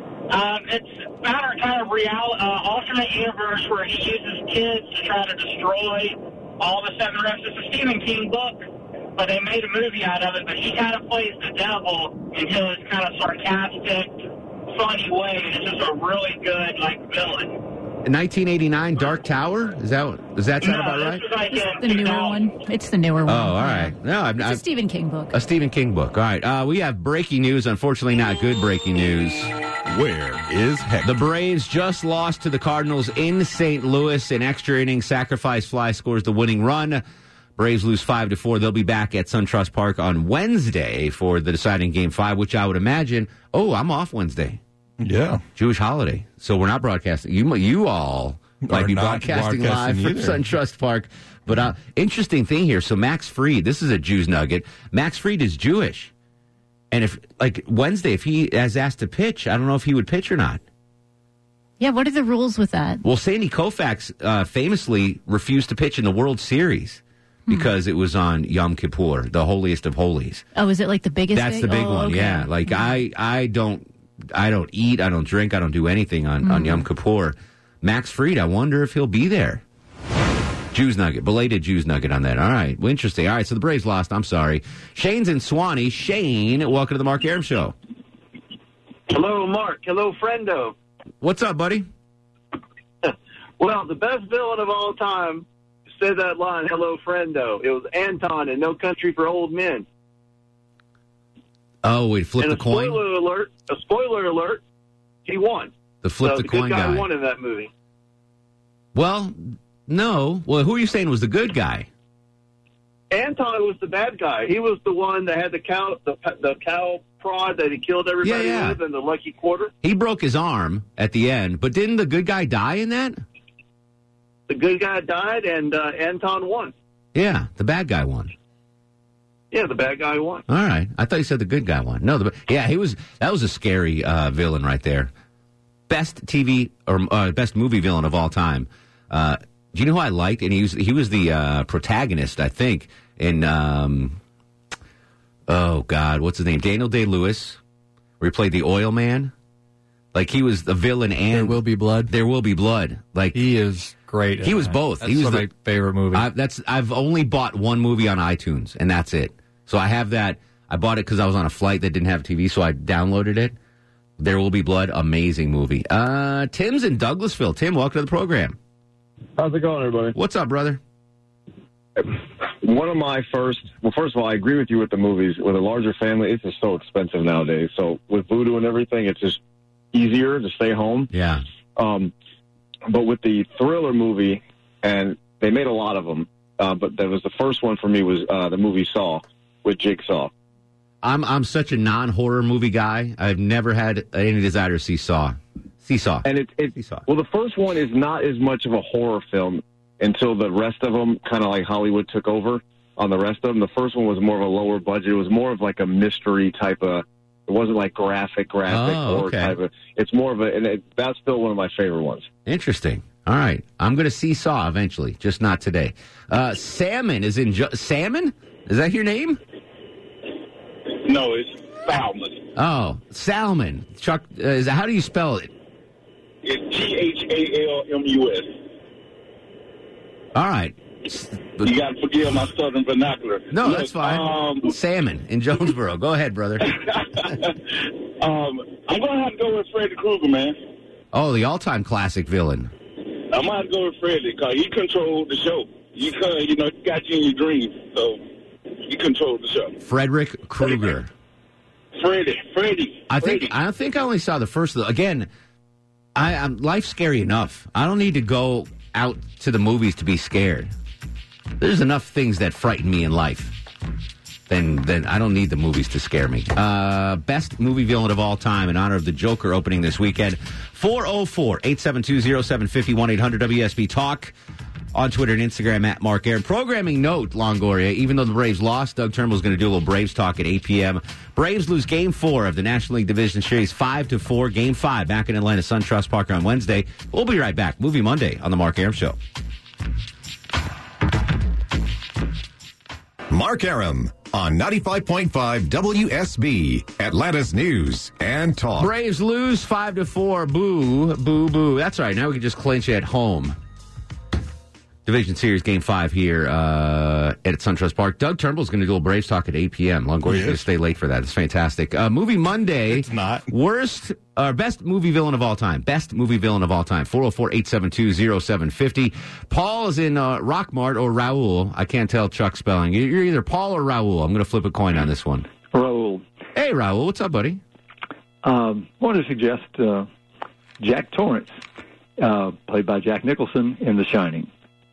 It's about a kind of alternate universe where he uses kids to try to destroy all the 7 Rifts. It's a Stephen King book, but they made a movie out of it. But he kind of plays the devil in his kind of sarcastic, funny way. And it's just a really good villain. 1989 Dark Tower? Does that sound about right? It's the newer one. It's the newer one. Oh, all right. No, it's a Stephen King book. A Stephen King book. All right. We have breaking news. Unfortunately, not good breaking news. Where is Hector? The Braves just lost to the Cardinals in St. Louis. An extra inning sacrifice fly scores the winning run. Braves lose 5-4. They'll be back at SunTrust Park on Wednesday for the deciding Game 5, which I would imagine. Oh, I'm off Wednesday. Yeah. Jewish holiday. So we're not broadcasting. You all might be broadcasting live from SunTrust Park. But interesting thing here. So Max Fried, this is a Jews nugget. Max Fried is Jewish. And if, Wednesday, if he is asked to pitch, I don't know if he would pitch or not. Yeah, what are the rules with that? Well, Sandy Koufax famously refused to pitch in the World Series because it was on Yom Kippur, the holiest of holies. Oh, is it the biggest That's day? the big one, okay. yeah. I don't eat, I don't drink, I don't do anything on Yom Kippur. Max Fried, I wonder if he'll be there. Jews nugget, belated Jews nugget on that. All right, well, interesting. All right, so the Braves lost. I'm sorry. Shane's in Swanee. Shane, welcome to the Mark Arum Show. Hello, Mark. Hello, friendo. What's up, buddy? Well, the best villain of all time said that line, hello, friendo. It was Anton in No Country for Old Men. Oh, we flipped the coin? A spoiler alert, he won. The flip the coin guy. guy won in that movie. Well, no. Well, who are you saying was the good guy? Anton was the bad guy. He was the one that had the cow prod that he killed everybody with in the Lucky Quarter. He broke his arm at the end, but didn't the good guy die in that? The good guy died, and Anton won. Yeah, the bad guy won. Yeah, the bad guy won. All right. I thought you said the good guy won. No, that was a scary villain right there. Best TV or best movie villain of all time. Do you know who I liked? And he was the protagonist, I think, in oh God, what's his name? Daniel Day-Lewis, where he played the oil man. Like he was the villain and There Will Be Blood. There Will Be Blood. Like he is great. He was both. That's he was my favorite movie. I've only bought one movie on iTunes, and that's it. So I have that. I bought it because I was on a flight that didn't have TV, so I downloaded it. There Will Be Blood, amazing movie. Tim's in Douglasville. Tim, welcome to the program. How's it going, everybody? What's up, brother? One of my first of all, I agree with you with the movies. With a larger family, it's just so expensive nowadays. So with Vudu and everything, it's just easier to stay home. Yeah. But with the Thriller movie, and they made a lot of them, but that was the first one for me was the movie Saw with Jigsaw. I'm such a non-horror movie guy. I've never had any desire to see Saw. Seesaw. And well, the first one is not as much of a horror film until the rest of them, kind of like Hollywood took over on the rest of them. The first one was more of a lower budget. It was more of like a mystery type of. It wasn't like graphic horror type of. It's more of a, that's still one of my favorite ones. Interesting. All right, I'm going to see Saw eventually, just not today. Salmon is in. Salmon? Is that your name? No, it's Salmon. Oh, Salmon. Chuck, how do you spell it? It's Ghalmus. All right. You got to forgive my southern vernacular. No, that's fine. Salmon in Jonesboro. Go ahead, brother. I'm going to have to go with Freddy Krueger, man. Oh, the all-time classic villain. I'm going to have to go with Freddy because he controlled the show. He got you in your dreams, so he controlled the show. Frederick Krueger. Freddy. I think I only saw the first. Again, life's scary enough. I don't need to go out to the movies to be scared. There's enough things that frighten me in life. Then I don't need the movies to scare me. Best movie villain of all time in honor of the Joker opening this weekend. 404-872-0750, 1-800-WSB Talk. On Twitter and Instagram at Mark Aaron. Programming note, Longoria, even though the Braves lost, Doug Turnbull's going to do a little Braves talk at 8 p.m. Braves lose Game 4 of the National League Division Series 5-4. Game 5 back in Atlanta SunTrust Park on Wednesday. We'll be right back. Movie Monday on the Mark Arum Show. Mark Arum on 95.5 WSB, Atlanta's News and Talk. Braves lose 5-4. Boo, boo, boo. That's right. Now we can just clinch it at home. Division Series Game 5 here at SunTrust Park. Doug Turnbull's going to do a Braves talk at 8 p.m. Longoria's going to stay late for that. It's fantastic. Movie Monday. It's not. Best movie villain of all time. Best movie villain of all time. 404-872-0750. Paul is in Rockmart or Raul. I can't tell Chuck's spelling. You're either Paul or Raul. I'm going to flip a coin on this one. Raul. Hey, Raul. What's up, buddy? I want to suggest Jack Torrance, played by Jack Nicholson in The Shining.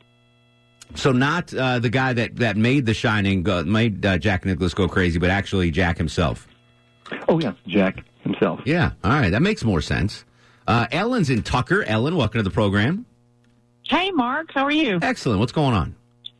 So not the guy that made The Shining, made Jack Nicklaus go crazy, but actually Jack himself. Oh, yeah, Jack himself. Yeah, all right, that makes more sense. Ellen's in Tucker. Ellen, welcome to the program. Hey, Mark, how are you? Excellent. What's going on?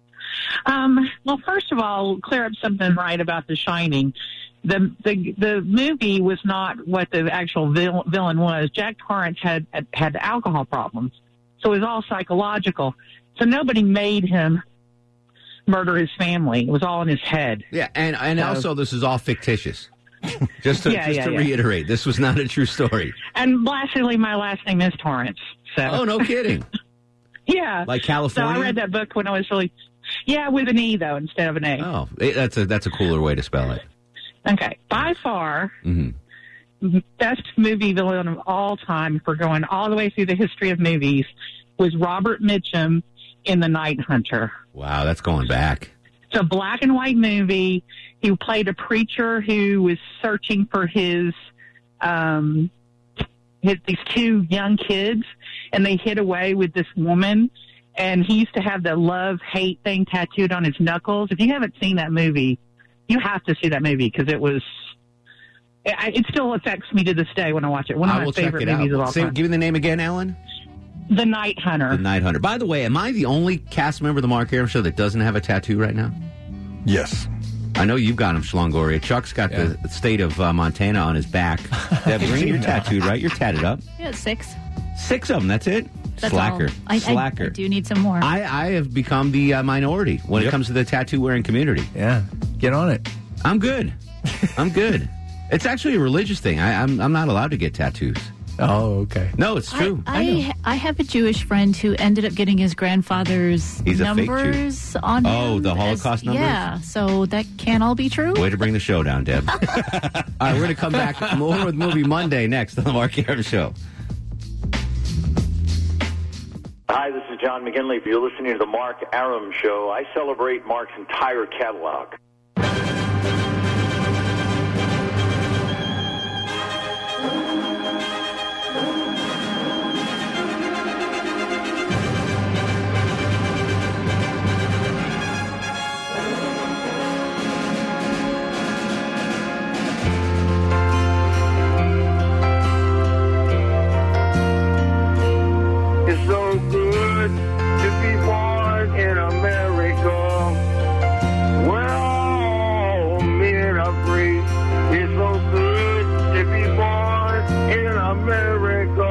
Well, first of all, clear up something right about The Shining. The movie was not what the actual villain was. Jack Torrance had alcohol problems, so it was all psychological. So nobody made him murder his family. It was all in his head. Yeah, and also this is all fictitious. just to reiterate, this was not a true story. And lastly, my last name is Torrance. So. Oh, no kidding. Yeah. Like California? So I read that book when I was really... Yeah, with an E, though, instead of an A. Oh, that's a cooler way to spell it. Okay. By far, best movie villain of all time, for going all the way through the history of movies, was Robert Mitchum in The Night Hunter. Wow, that's going back. It's a black and white movie. He played a preacher who was searching for his these two young kids, and they hid away with this woman, and he used to have the love-hate thing tattooed on his knuckles. If you haven't seen that movie, you have to see that movie because it still affects me to this day when I watch it. One of my favorite movies of all time. Give me the name again, Ellen. The Night Hunter. The Night Hunter. By the way, am I the only cast member of the Mark Arum Show that doesn't have a tattoo right now? Yes. I know you've got him, Schlongoria. Chuck's got the state of Montana on his back. Deb Green, you're tattooed, right? You're tatted up. Yeah, 6. 6 of them, that's it? That's Slacker. All. Slacker. I do need some more. I have become the minority when it comes to the tattoo-wearing community. Yeah, get on it. I'm good. I'm good. It's actually a religious thing. I'm not allowed to get tattoos. Oh, okay. No, it's true. I have a Jewish friend who ended up getting his grandfather's numbers on him. Oh, the Holocaust numbers? Yeah, so that can all be true. Way to bring the show down, Deb. All right, we're going to come back more with Movie Monday next on the Mark Arum Show. Hi, this is John McGinley. You're listening to the Mark Arum Show. I celebrate Mark's entire catalog. It's so good to be born in America, where all men are free. It's so good to be born in America,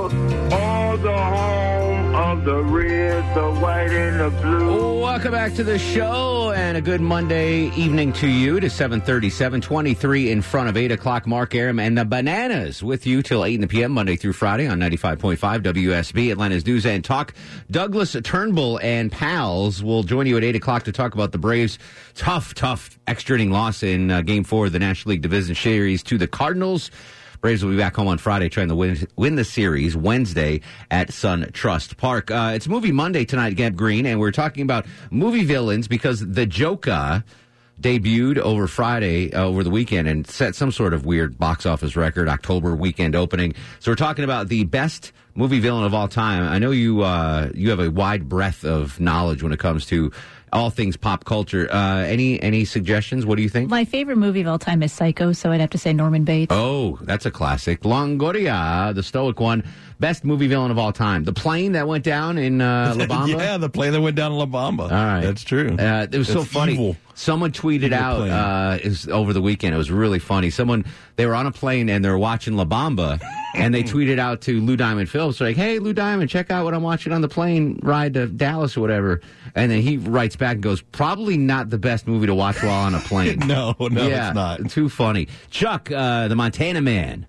all the home of the red, the white, and the blue. Welcome back to the show, and a good Monday evening to you. It is 7:37, 23 in front of 8 o'clock. Mark Arum and the Bananas with you till 8 in the p.m., Monday through Friday on 95.5 WSB, Atlanta's News and Talk. Douglas Turnbull and pals will join you at 8 o'clock to talk about the Braves' tough extra inning loss in Game 4 of the National League Division Series to the Cardinals. Braves will be back home on Friday trying to win the series Wednesday at SunTrust Park. It's Movie Monday tonight, Gab Green, and we're talking about movie villains because The Joker debuted over Friday, over the weekend, and set some sort of weird box office record, October weekend opening. So we're talking about the best movie villain of all time. I know you have a wide breadth of knowledge when it comes to all things pop culture. Any suggestions? What do you think? My favorite movie of all time is Psycho, so I'd have to say Norman Bates. Oh, that's a classic. Longoria, the stoic one. Best movie villain of all time. The plane that went down in La Bamba? Yeah, the plane that went down in La Bamba. All right. That's true. It was so funny. Evil. Someone tweeted out over the weekend. It was really funny. They were on a plane and they were watching La Bamba, and they tweeted out to Lou Diamond Phillips, like, "Hey, Lou Diamond, check out what I'm watching on the plane ride to Dallas or whatever." And then he writes back and goes, "Probably not the best movie to watch while on a plane." No, it's not. Too funny. Chuck, the Montana Man,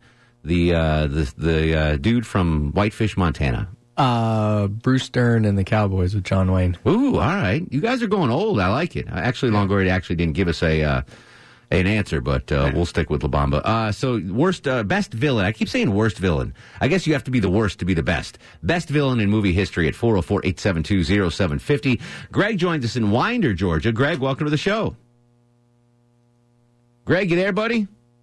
the dude from Whitefish, Montana. Bruce Stern and the Cowboys with John Wayne. Ooh, all right. You guys are going old. I like it. Actually, Longoria actually didn't give us an answer, but we'll stick with La Bamba. So, best villain. I keep saying worst villain. I guess you have to be the worst to be the best. Best villain in movie history at 404-872-0750. Greg joins us in Winder, Georgia. Greg, welcome to the show. Greg, you there, buddy?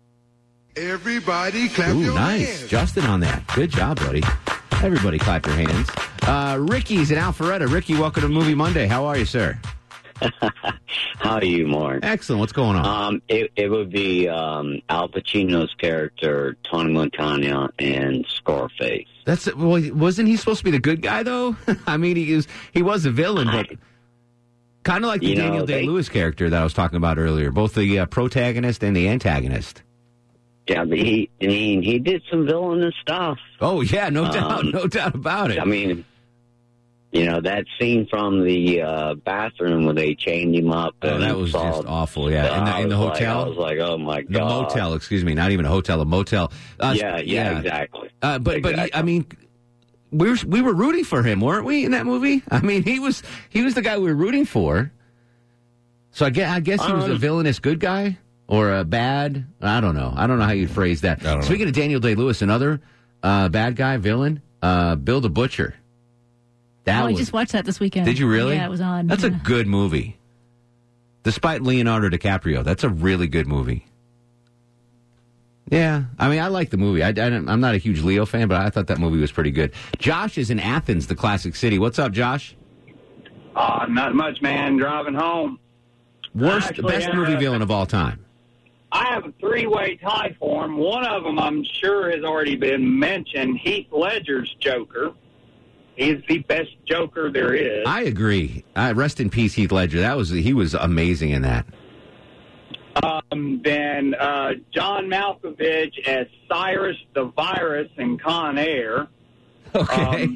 Everybody clap your nice. hands. Justin on that. Good job, buddy. Everybody clap your hands. Ricky's in Alpharetta. Ricky, welcome to Movie Monday. How are you, sir? How are you, Mark? Excellent. What's going on? It would be Al Pacino's character, Tony Montana, and Scarface. Wasn't he supposed to be the good guy, though? I mean, he was a villain, but kind of like the Daniel Day-Lewis character that I was talking about earlier, both the protagonist and the antagonist. Yeah, but he did some villainous stuff. Oh, yeah, no doubt about it. I mean, that scene from the bathroom where they chained him up. Oh, that was just awful, yeah. In the hotel? I was like, oh, my God. The motel, excuse me, not even a hotel, a motel. Yeah, exactly. But I mean, we were rooting for him, weren't we, in that movie? I mean, he was the guy we were rooting for. So I guess he was a villainous good guy? Or a bad, I don't know. I don't know how you'd phrase that. Speaking of Daniel Day-Lewis, another bad guy, villain, Bill the Butcher. I just watched that this weekend. Did you really? Yeah, it was on. That's a good movie. Despite Leonardo DiCaprio, that's a really good movie. Yeah, I mean, I like the movie. I'm not a huge Leo fan, but I thought that movie was pretty good. Josh is in Athens, the classic city. What's up, Josh? Not much, man. Driving home. Best movie villain of all time. I have a three-way tie for him. One of them I'm sure has already been mentioned, Heath Ledger's Joker. He's the best Joker there is. I agree. Rest in peace, Heath Ledger. He was amazing in that. Then John Malkovich as Cyrus the Virus in Con Air. Okay.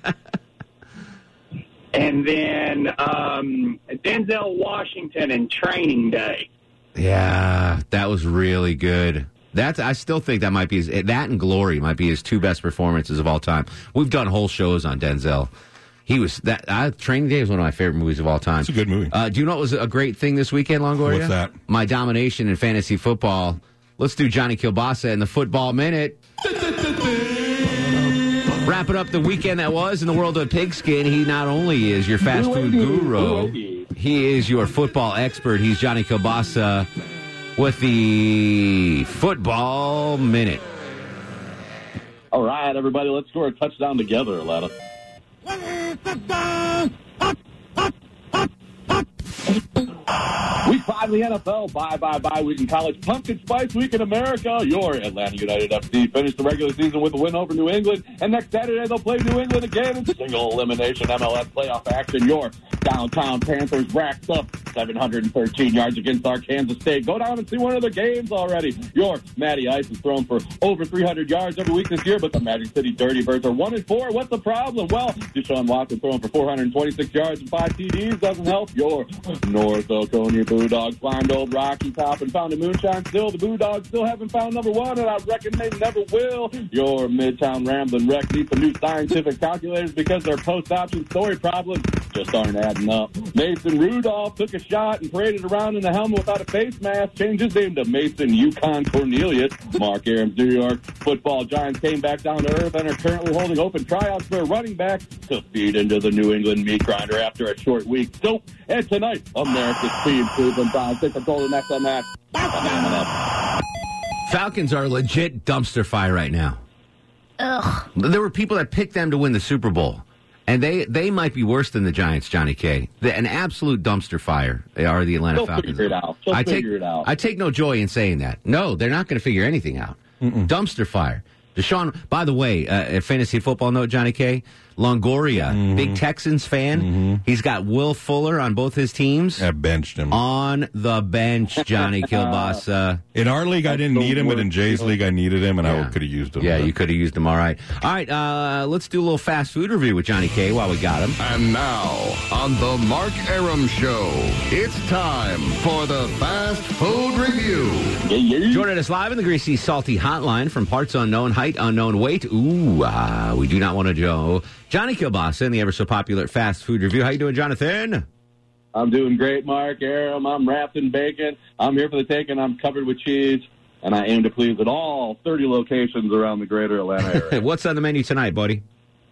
And then Denzel Washington in Training Day. Yeah, that was really good. I still think that might be that and Glory might be his two best performances of all time. We've done whole shows on Denzel. Training Day was one of my favorite movies of all time. It's a good movie. Do you know what was a great thing this weekend, Longoria? What's that? My domination in fantasy football. Let's do Johnny Kilbasa in the Football Minute. Wrapping up the weekend that was in the world of pigskin. He not only is your fast food guru, he is your football expert. He's Johnny Kilbasa with the Football Minute. All right, everybody, let's score a touchdown together, Atlanta. Week 5 of the NFL, bye week in college, pumpkin spice week in America. Your Atlanta United FC finished the regular season with a win over New England, and next Saturday they'll play New England again in single elimination MLS playoff action. Your downtown Panthers racked up 713 yards against our Kansas State. Go down and see one of their games already. Your Matty Ice has thrown for over 300 yards every week this year, but the Magic City Dirty Birds are 1-4. What's the problem? Well, Deshaun Watson throwing for 426 yards and 5 TDs doesn't help. Your North Oconee Bulldogs climbed old Rocky Top and found a moonshine still. The Bulldogs still haven't found number one, and I reckon they never will. Your Midtown Ramblin' Wreck needs some new scientific calculators because their post-option story problems just aren't adding up. Mason Rudolph took a shot and paraded around in a helmet without a face mask. Changed his name to Mason Yukon Cornelius. Mark Aram's New York Football Giants came back down to earth and are currently holding open tryouts for a running back to feed into the New England meat grinder after a short week. So, and tonight, America's team, Cleveland Browns, take control of the next on that. Falcons are a legit dumpster fire right now. Ugh. There were people that picked them to win the Super Bowl. And they might be worse than the Giants, Johnny K. An absolute dumpster fire are the Atlanta Falcons. Figure it out. Figure it out. I take no joy in saying that. No, they're not going to figure anything out. Dumpster fire. Deshaun, by the way, a fantasy football note, Johnny K. Longoria, big Texans fan. He's got Will Fuller on both his teams. I benched him. On the bench, Johnny Kilbasa. In our league, I didn't need him, but in Jay's league, I needed him, and I could have used him. Yeah, you could have used him. All right. Let's do a little fast food review with Johnny K while we got him. And now, on the Mark Aram Show, it's time for the Fast Food Review. Joining us live in the Greasy Salty Hotline from parts unknown, height unknown, weight. We do not want to know. Johnny Kilbasa in the ever-so-popular Fast Food Review. How you doing, Jonathan? I'm doing great, Mark Aram. I'm wrapped in bacon. I'm here for the taking. I'm covered with cheese, and I aim to please at all 30 locations around the greater Atlanta area. What's on the menu tonight, buddy?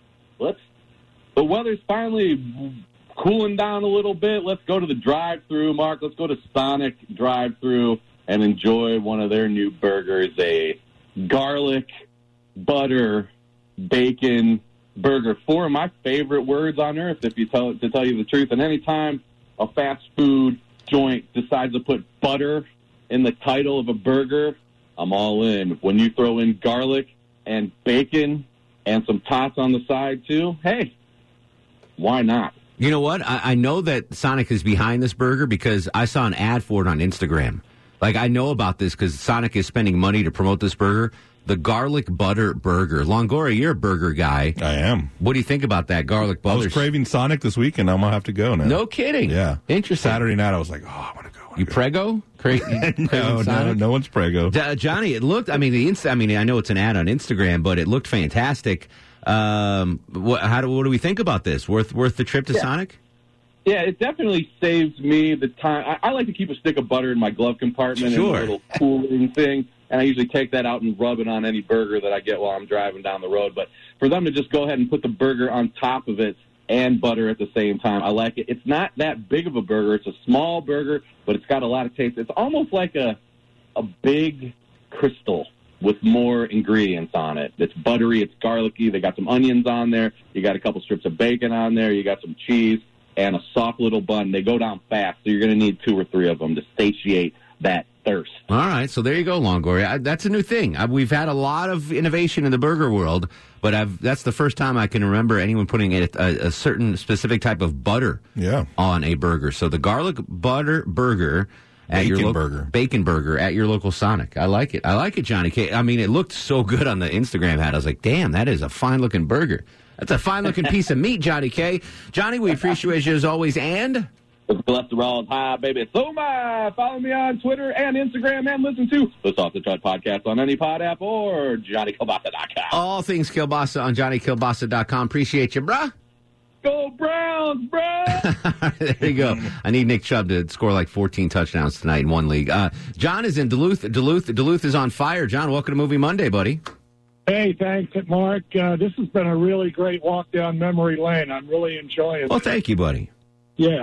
The weather's finally cooling down a little bit. Let's go to the drive-thru, Mark. Let's go to Sonic drive-thru and enjoy one of their new burgers, a garlic, butter, bacon burger. 4 of my favorite words on earth, to tell you the truth. And anytime a fast food joint decides to put butter in the title of a burger, I'm all in. When you throw in garlic and bacon and some tots on the side too, hey, why not? You know what? I know that Sonic is behind this burger because I saw an ad for it on Instagram. Like, I know about this because Sonic is spending money to promote this burger. The garlic butter burger. Longoria, you're a burger guy. I am. What do you think about that garlic butter? I was craving Sonic this weekend. I'm going to have to go now. No kidding. Yeah. Interesting. Saturday night, I was like, I want to go. You prego? No one's prego. Johnny, it looked, I know it's an ad on Instagram, but it looked fantastic. What do we think about this? Worth the trip to Sonic? Yeah, it definitely saves me the time. I like to keep a stick of butter in my glove compartment and a little cooling thing, and I usually take that out and rub it on any burger that I get while I'm driving down the road. But for them to just go ahead and put the burger on top of it and butter at the same time, I like it. It's not that big of a burger. It's a small burger, but it's got a lot of taste. It's almost like a big Crystal with more ingredients on it. It's buttery, it's garlicky. They got some onions on there. You got a couple strips of bacon on there. You got some cheese. and a soft little bun. They go down fast, so you're going to need 2 or 3 of them to satiate that thirst. All right, so there you go, Longoria. That's a new thing. We've had a lot of innovation in the burger world, but that's the first time I can remember anyone putting a certain specific type of butter on a burger. So the garlic butter burger at bacon burger at your local Sonic. I like it. I like it, Johnny K. I mean, it looked so good on the Instagram ad. I was like, damn, that is a fine-looking burger. That's a fine-looking piece of meat, Johnny K. Johnny, we appreciate you as always, and... Cholesterol is high, baby. So my. Follow me on Twitter and Instagram and listen to the Off the Chart podcast on any pod app or JohnnyKilbasa.com. All things Kilbasa on JohnnyKilbasa.com. Appreciate you, bruh. Go Browns, bruh. There you go. I need Nick Chubb to score like 14 touchdowns tonight in one league. John is in Duluth. Duluth is on fire. John, welcome to Movie Monday, buddy. Hey, thanks, Mark. This has been a really great walk down memory lane. I'm really enjoying it. Well, thank you, buddy. Yeah.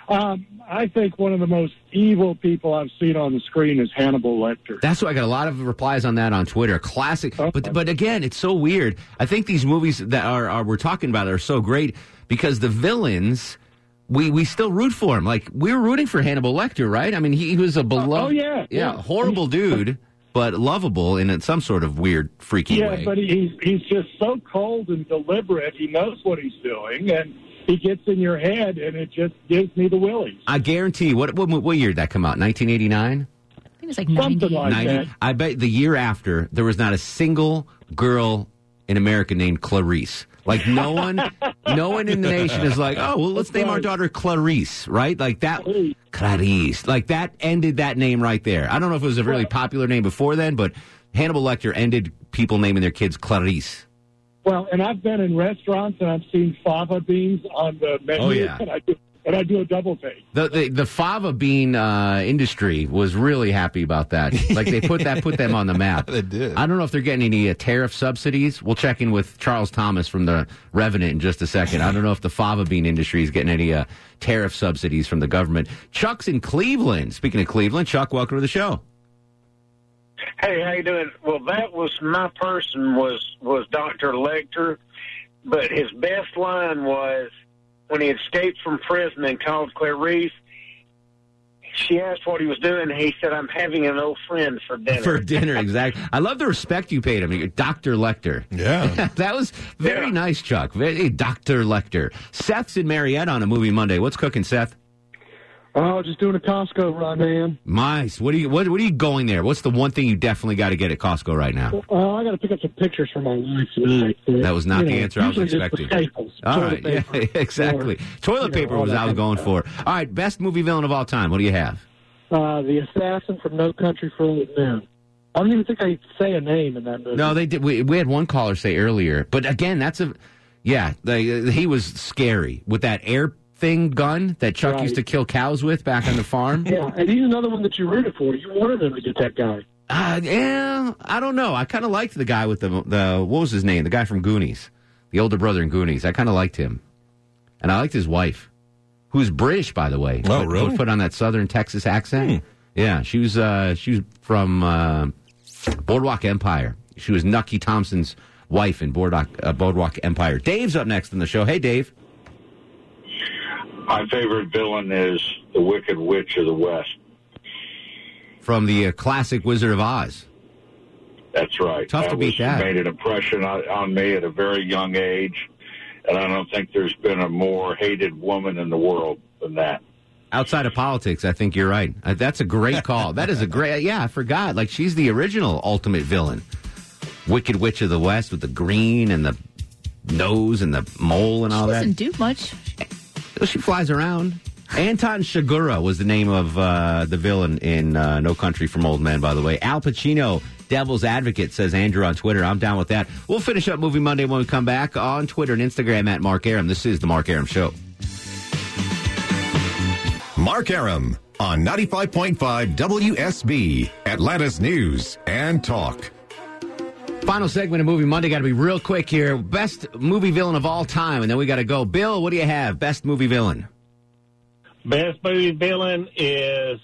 I think one of the most evil people I've seen on the screen is Hannibal Lecter. That's why I got a lot of replies on that on Twitter. Classic. Okay. But again, it's so weird. I think these movies that we're talking about are so great because the villains, we still root for him. Like, we were rooting for Hannibal Lecter, right? I mean, he was a beloved, horrible dude, but lovable in some sort of weird, freaky way. Yeah, but he's just so cold and deliberate. He knows what he's doing, and he gets in your head, and it just gives me the willies. I guarantee. What year did that come out? 1989? I think it was like 90. Something like 90. that. I bet the year after, there was not a single girl in America named Clarice. Like, no one in the nation is like, oh, well, let's name our daughter Clarice, right? Like that, Clarice. Like, that ended that name right there. I don't know if it was a really popular name before then, but Hannibal Lecter ended people naming their kids Clarice. Well, and I've been in restaurants and I've seen fava beans on the menu, and I do a double take. The fava bean industry was really happy about that. Like, they put them on the map. They did. I don't know if they're getting any tariff subsidies. We'll check in with Charles Thomas from the Revenant in just a second. I don't know if the fava bean industry is getting any tariff subsidies from the government. Chuck's in Cleveland. Speaking of Cleveland, Chuck, welcome to the show. Hey, how you doing? Well, that was my person was Dr. Lecter, but his best line was when he escaped from prison and called Clarice. She asked what he was doing, and he said, "I'm having an old friend for dinner." For dinner, exactly. I love the respect you paid him. You're Dr. Lecter. Yeah. That was very nice, Chuck. Very Dr. Lecter. Seth's in Marietta on a Movie Monday. What's cooking, Seth? Oh, just doing a Costco run, man. Nice. What are you going there? What's the one thing you definitely got to get at Costco right now? I got to pick up some pictures for my wife tonight. That was not the answer I was expecting. Staples. All right, yeah, exactly. Toilet paper was I was going for. All right, best movie villain of all time. What do you have? The assassin from No Country for Old Men. I don't even think I say a name in that movie. No, they did. We had one caller say earlier, but again, he was scary with that air thing gun that Chuck used to kill cows with back on the farm. Yeah, and he's another one that you rooted for. You wanted him to get that guy. Yeah, I don't know. I kind of liked the guy with the what was his name? The guy from Goonies, the older brother in Goonies. I kind of liked him, and I liked his wife, who's British, by the way. Oh, really? Put on that Southern Texas accent. Yeah, she was from Boardwalk Empire. She was Nucky Thompson's wife in Boardwalk Empire. Dave's up next in the show. Hey, Dave. My favorite villain is the Wicked Witch of the West. From the classic Wizard of Oz. That's right. Tough to beat that. Made an impression on me at a very young age, and I don't think there's been a more hated woman in the world than that. Outside of politics, I think you're right. That's a great call. That is a great... Yeah, I forgot. Like, she's the original ultimate villain. Wicked Witch of the West with the green and the nose and the mole and all that. She doesn't do much. She flies around. Anton Chigurh was the name of the villain in No Country for Old Men, by the way. Al Pacino, Devil's Advocate, says Andrew on Twitter. I'm down with that. We'll finish up Movie Monday when we come back on Twitter and Instagram at Mark Arum. This is The Mark Arum Show. Mark Arum on 95.5 WSB, Atlanta's News and Talk. Final segment of Movie Monday. Got to be real quick here. Best movie villain of all time, and then we got to go. Bill, what do you have? Best movie villain. Best movie villain is,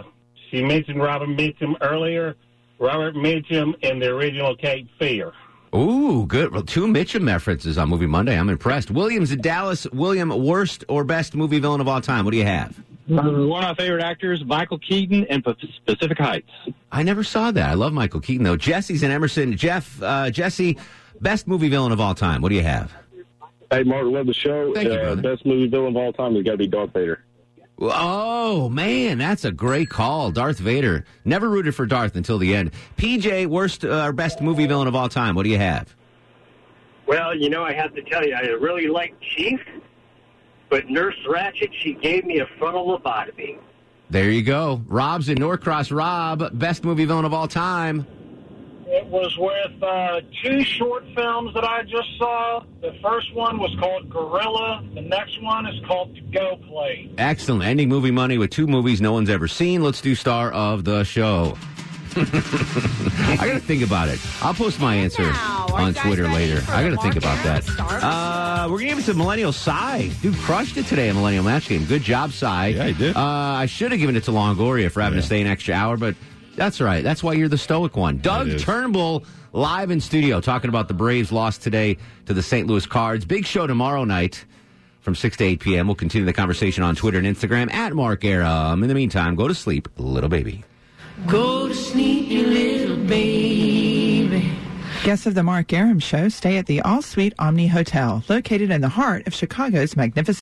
she mentioned Robert Mitchum earlier. Robert Mitchum in the original Cape Fear. Ooh, good. Well, 2 Mitchum references on Movie Monday. I'm impressed. Williams in Dallas. William, worst or best movie villain of all time? What do you have? One of my favorite actors, Michael Keaton in Pacific Heights. I never saw that. I love Michael Keaton, though. Jesse's in Emerson. Jesse, best movie villain of all time. What do you have? Hey, Mark, love the show. Thank you, brother. Best movie villain of all time has got to be Darth Vader. Oh, man, that's a great call. Darth Vader. Never rooted for Darth until the end. PJ, worst or best movie villain of all time. What do you have? Well, I have to tell you, I really like Chief, but Nurse Ratched, she gave me a frontal lobotomy. There you go. Rob's in Norcross. Rob, best movie villain of all time. It was with 2 short films that I just saw. The first one was called Gorilla. The next one is called To Go Play. Excellent. Ending movie money with 2 movies no one's ever seen. Let's do star of the show. I got to think about it. I'll post my answer on Twitter later. I got to think about that. We're going to give it to Millennial Cy. Dude crushed it today in Millennial Match Game. Good job, Cy. Yeah, he did. I should have given it to Longoria for having to stay an extra hour, but that's all right. That's why you're the stoic one. Doug Turnbull live in studio talking about the Braves loss today to the St. Louis Cards. Big show tomorrow night from 6 to 8 p.m. We'll continue the conversation on Twitter and Instagram at Mark Arum. In the meantime, go to sleep, little baby. Go to sleep, you little baby. Guests of the Mark Arum Show stay at the All Suite Omni Hotel, located in the heart of Chicago's magnificent